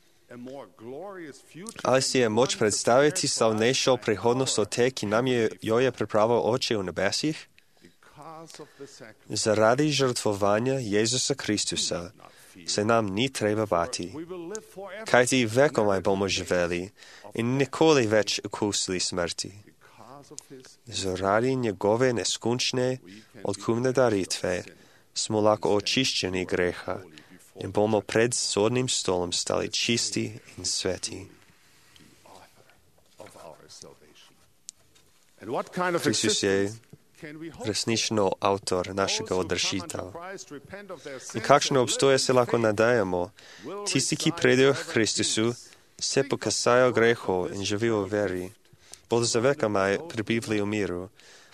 ali si je moč predstaviti slavnejšo prihodnost od te, ki nam je, jo je pripravil Oče v nebesih? Zaradi žrtvovanja Jezusa Kristusa se nam ni treba bati, kajti vekomaj bomo živeli in nikoli več okusili smrti. Zaradi njegove neskončne odkupne daritve smo lahko očiščeni greha in bomo pred sodnim stolom stali čisti in sveti. Kristus je resnično avtor našega odrešitev. In kakšno obstoje se lahko nadajamo? Tisti, ki pridejo k Kristusu, se pokasajo grehov in živijo v veri, bodo za vekomaj prebivali v miru.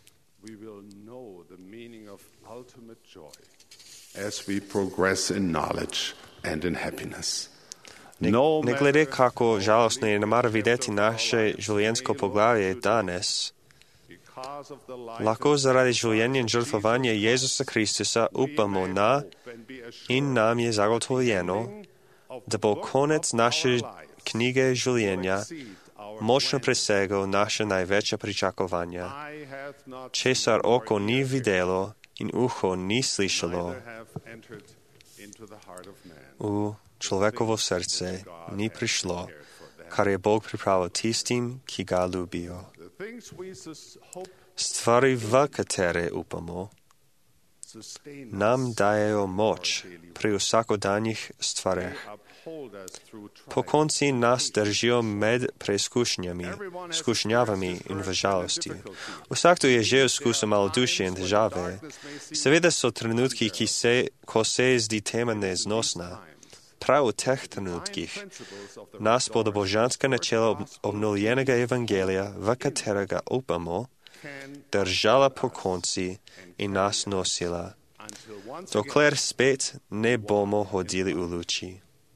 As we progress in knowledge and in happiness. Ne, ne glede kako žalostno je namar videti naše življenjsko poglavje danes, lahko zaradi življenja in žrtvovanja Jezusa Kristusa upamo na in nam je zagotovljeno, da bo konec naše knjige življenja močno presegal naše največja pričakovanja. Česar oko ni videlo in uho ni slišalo, v človekovo srce ni prišlo, kar je Bog pripravil tistim, ki ga ljubijo. Stvari, v katere upamo, nam dajejo moč pri vsakodanjih stvareh. Po konci nas držijo med preizkušnjami, skušnjavami in v žalosti. Vsakdo je že izkusil malodušje in težave. Seveda so trenutki, ki se, ko se zdi tema neznosna. Prav v teh trenutkih nas bodo božanska načela obnovljenega evangelija, v katerega upamo, držala po konci in nas nosila, dokler spet ne bomo hodili v luči.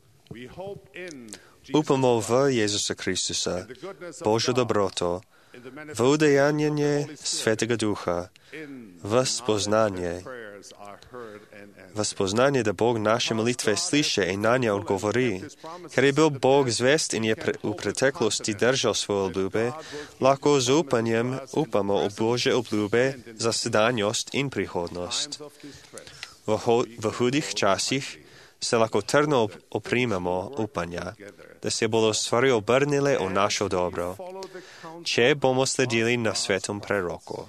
Upamo v Jezusa Kristusa, Božjo dobroto, v udejanjanje Svetega Duha, v spoznanje, v spoznanje, da Bog naše molitve sliše in na nje odgovori. Ker je bil Bog zvest in je pre, v preteklosti držal svoje obljube, lahko z upanjem upamo v Božje obljube za sedanjost in prihodnost. V, ho, v hudih časih se lahko trdno oprimemo upanja, da se bodo stvari obrnile v našo dobro, če bomo sledili na svetom prerokov.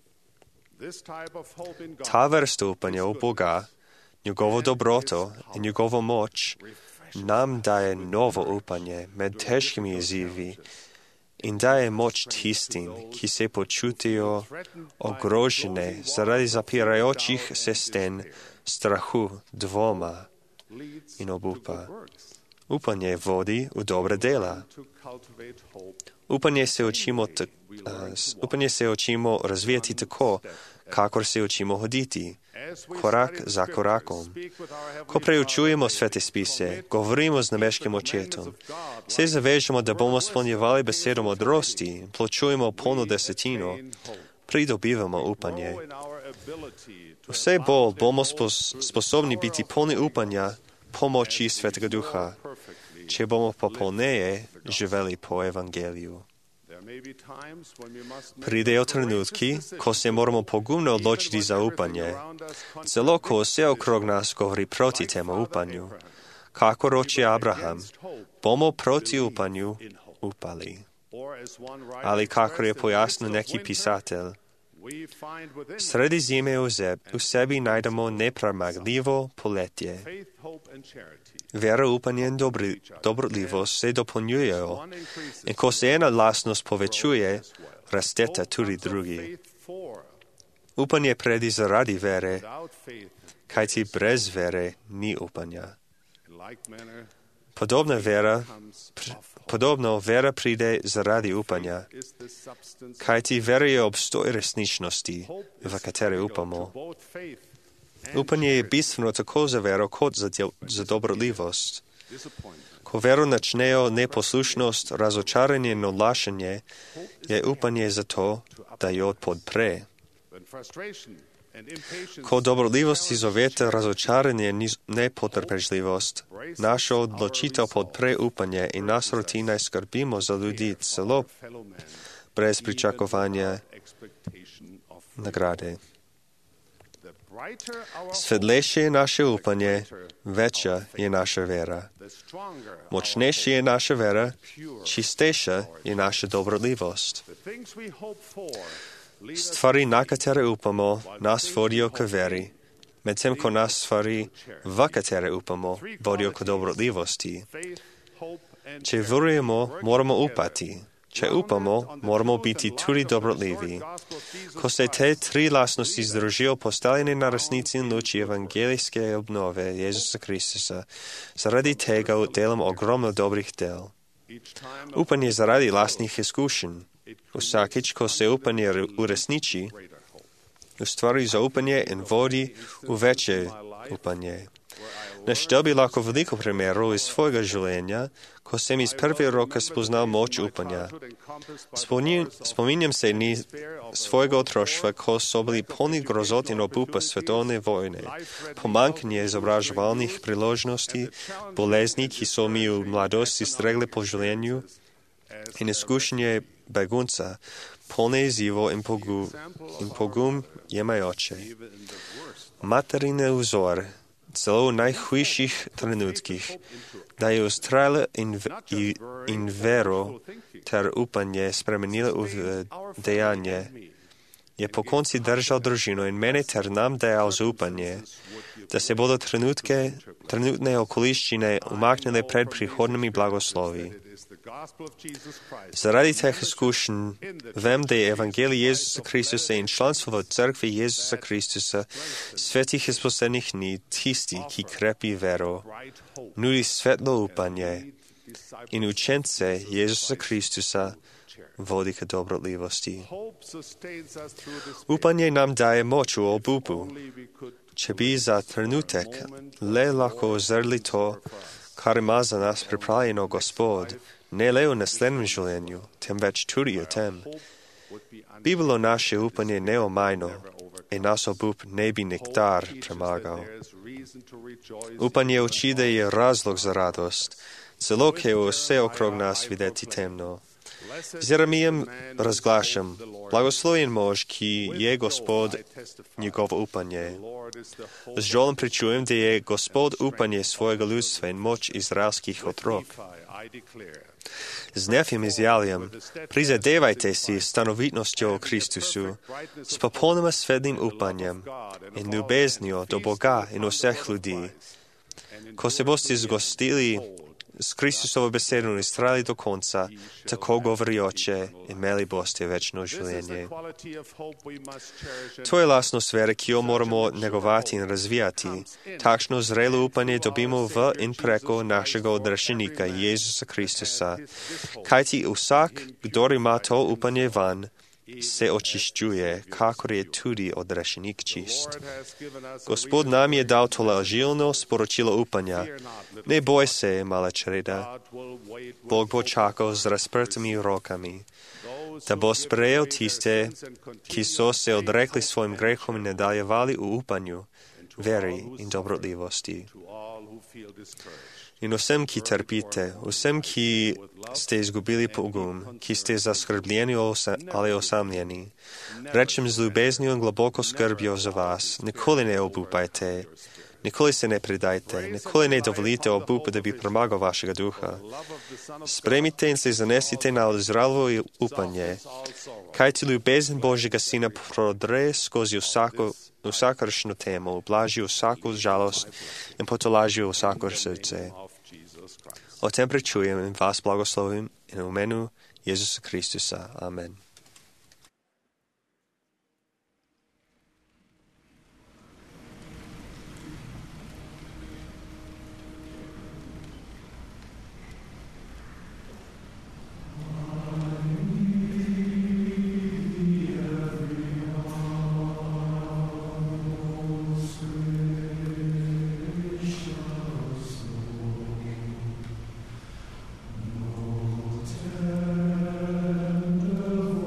Ta vrsta upanja v Boga, njegovo dobroto in njegovo moč nam daje novo upanje med težkimi izzivi in daje moč tistim, ki se počutijo ogrožene zaradi zapirajočih se sten, strahu, dvoma in obupa. Upanje vodi v dobre dela. Upanje se učimo, t- uh, upanje se učimo razvijati tako, kakor se učimo hoditi, korak za korakom. Ko preučujemo svete spise, govorimo z nebeškim očetom, se zavežemo, da bomo spolnjevali besedo modrosti in plačujemo polno desetino, pridobivamo upanje. Vse bolj bomo spos- sposobni biti polni upanja pomoči Svetega Duha, če bomo popolneje živeli po evangeliju. Pridejo trenutki, ko se moramo pogumno odločiti za upanje, celo ko vse okrog nas govori proti temu upanju. Kakor oče Abraham, bomo proti upanju upali. Ali kakor je pojasnil neki pisatelj, sredi zime v sebi najdemo nepremagljivo poletje. Vera, upanje in dobri, dobroljivost se dopolnjujejo in ko se ena lastnost povečuje, rasteta tudi drugi. Upanje predi zaradi vere, kajti brez vere ni upanja. Podobna vera, pr, podobno vera pride zaradi upanja, kajti vera je obstoj resničnosti, v katere upamo. Upanje je bistveno tako za vero kot za, del, za dobroljivost. Ko vero načnejo neposlušnost, razočaranje in odlašanje, je upanje zato, da jo podpre. Ko dobroljivost izovete razočaranje in nepotrpežljivost, naša odločitev podpre upanje in nas roti naj skrbimo za ljudi celo brez pričakovanja nagrade. Svetlejše je naše upanje, večja je naša vera. Močnejša je naša vera, čistejša je naša dobroljivost. Stvari, na katere upamo, nas vodijo k veri, medtem ko nas stvari, v katere upamo, vodijo k dobroljivosti. Če verujemo, moramo upati. Če upamo, moramo biti tudi dobroljivi. Ko Ko se te tri lastnosti združijo, postavljene na resnici in luči evangelijske obnove Jezusa Kristusa, zaradi tega delam ogromno dobrih del. Upanje zaradi lastnih izkušenj. Vsakič, ko se upanje uresniči, ustvari zaupanje in vodi v večje upanje. Naštel bi lahko veliko primerov iz svojega življenja, ko sem iz prve roke spoznal moč upanja. Spominjam se dni svojega otroštva, ko so bili polni grozot in obupa svetovne vojne, pomanjkanje izobraževalnih priložnosti, bolezni, ki so mi v mladosti stregle po življenju, in izkušnje begunca, polne izzivo in pogum, in pogum jemajoče. Materine vzor, celo v najhujših trenutkih, da je ustrajala in, in vero ter upanje spremenila v dejanje, je po konci držal družino in mene ter nam dejal zaupanje, da se bodo trenutke, trenutne okoliščine umaknile pred prihodnimi blagoslovi. Zaradi teh izkušenj vem, da je evangelij Jezusa Kristusa in članstvo v cerkvi Jezusa Kristusa svetih iz poslednjih dni tisti, ki krepi vero, nudi svetlo upanje in učence Jezusa Kristusa vodi k dobrotljivosti. Upanje nam daje moč v obupu. Če bi za trenutek le lahko ozrli to, kar ima za nas pripravljeno Gospod, ne le v naslednjem življenju, temveč tudi v tem, bi bilo naše upanje neomajno in nas obup ne bi nektar premagal. Upanje uči, da je razlog za radost, celo ko je vse okrog nas videti temno. Z Jeremijem razglašam, blagoslovljen mož, ki je Gospod njegovo upanje. Z žalom pričujem, da je Gospod upanje svojega ljudstva in moč izraelskih otrok. Z Nefim izjavljam, prizadevajte si stanovitnostjo v Kristusu, s popolnoma svetlim upanjem in ljubeznijo do Boga in vseh ljudi. Ko se boste zgostili s Kristusovo besedo in strali do konca, tako govorioče, imeli boste večno življenje. To je lastnost vere, ki jo moramo negovati in razvijati. Takšno zrelo upanje dobimo v in preko našega odrešenika, Jezusa Kristusa. Kajti vsak, kdor ima to upanje van, se očiščuje, kakor je tudi odrešenik čist. Gospod nam je dal to lažilno sporočilo upanja. Ne boj se, mala čreda. Bog bo čakal z razprtimi rokami, da bo sprejel tiste, ki so se odrekli svojim grehom in nadaljevali v upanju, veri in dobrotljivosti. In vsem, ki trpite, vsem, ki ste izgubili pogum, ki ste zaskrbljeni ali osamljeni, rečem z ljubeznijo in globoko skrbjo za vas, nikoli ne obupajte, nikoli se ne predajte, nikoli ne dovolite obupu, da bi premagal vašega duha. Spremite in se zanesite na zdravo upanje, kajti ljubezen Božjega Sina prodre skozi vsako vsakršno temo, ublaži vsako žalost in potolaži vsako srce. O tem pričujem in vas blagoslovim in v imenu Jezusa Kristusa. Amen. Tender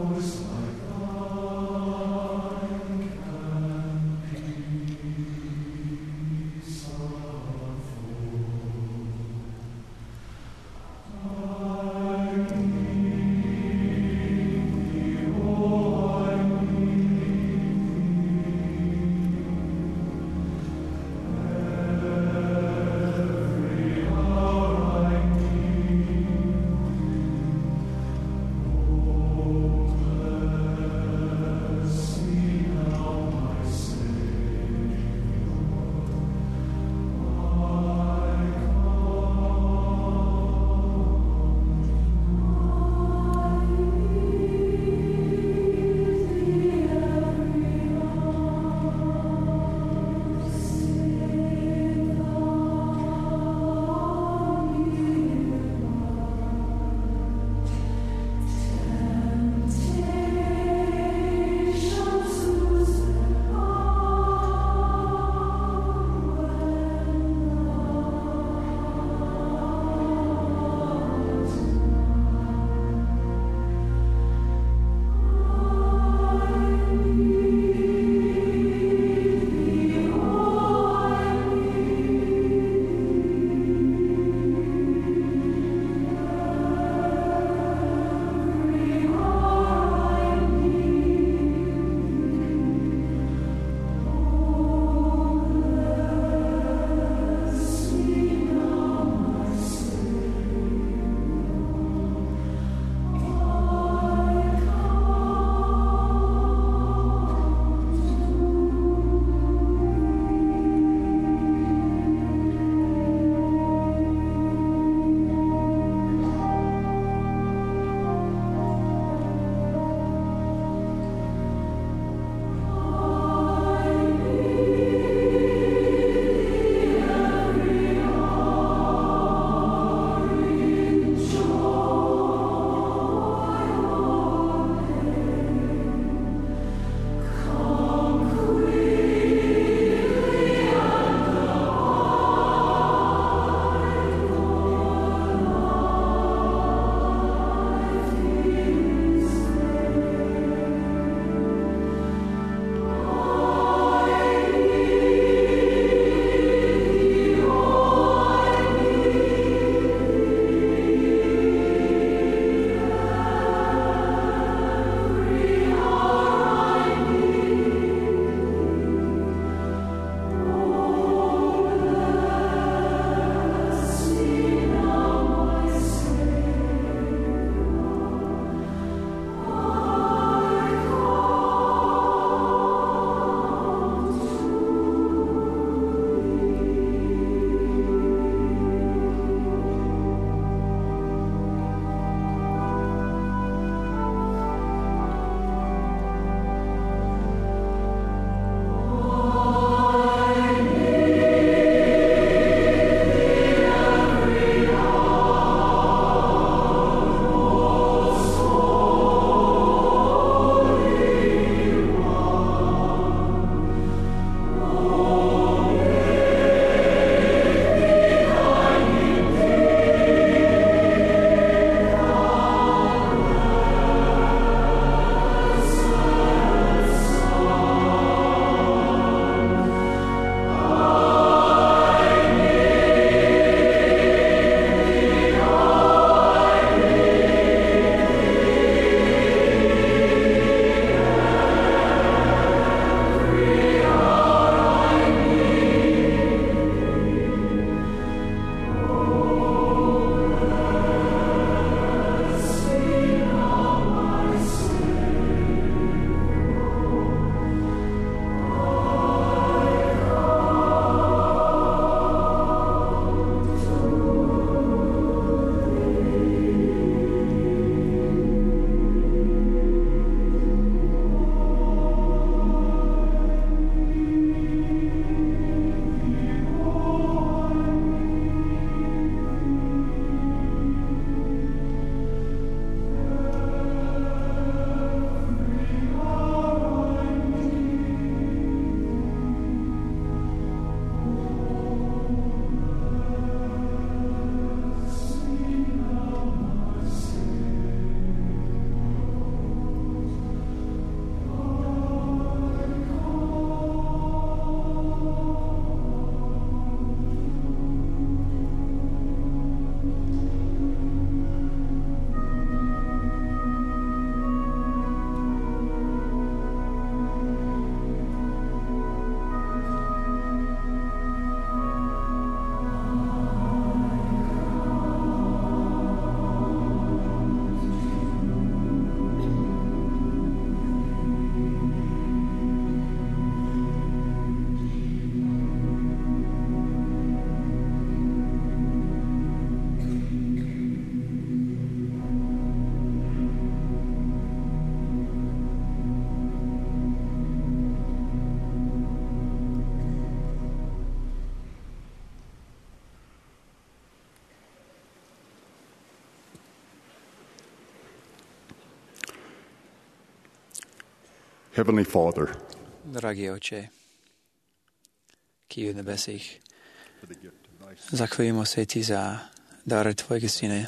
Heavenly Father, Dragi Oče, ki je v nebesih, zahvaljujemo se Ti za dar Tvojega Sina,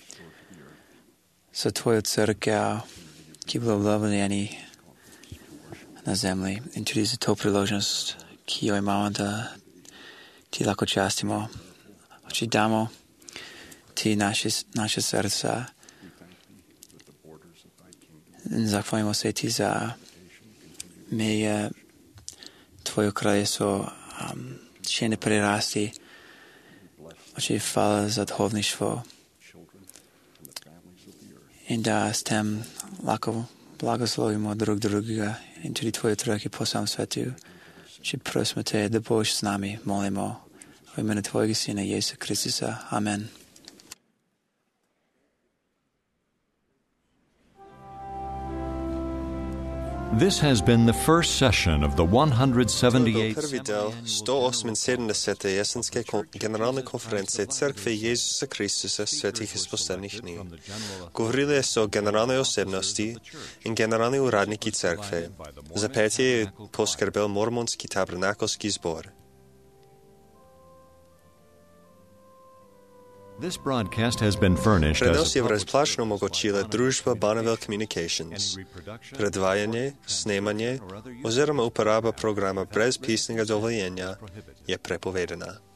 za Tvojo crkva, ki je bila oblovljena na zemlji, in tudi za to priložnost, ki jo imamo, da Ti lahko častimo. Oče, damo Ti naše, naše srca in zahvaljujemo se Ti za meje Tvoje kraljestvo um, še ne prerasti. Oče, hvala za duhovništvo in da s tem lahko blagoslovimo drug drugega in tudi Tvoje trojke po samem svetu. Oče, prosimo Te, da boš s nami, molimo v imenu Tvojega Sina Jezusa Kristusa. Amen. This has been the first session of the one hundred seventy-eighth prvi del sto oseminsedemdesete jesenske generalne konference Crkve Jezusa Kristusa svetih izpostavljenih dni. Govorili so o generalnoj osebnosti in generalni uradniki Crkve. Za petje je poskrbel mormonski tabernakelski zbor. This broadcast has been furnished Prenos as je a brezplačno omogočila družba Bonneville Communications. Predvajanje, snemanje oziroma uporaba programa brez pisnega dovoljenja je prepovedana.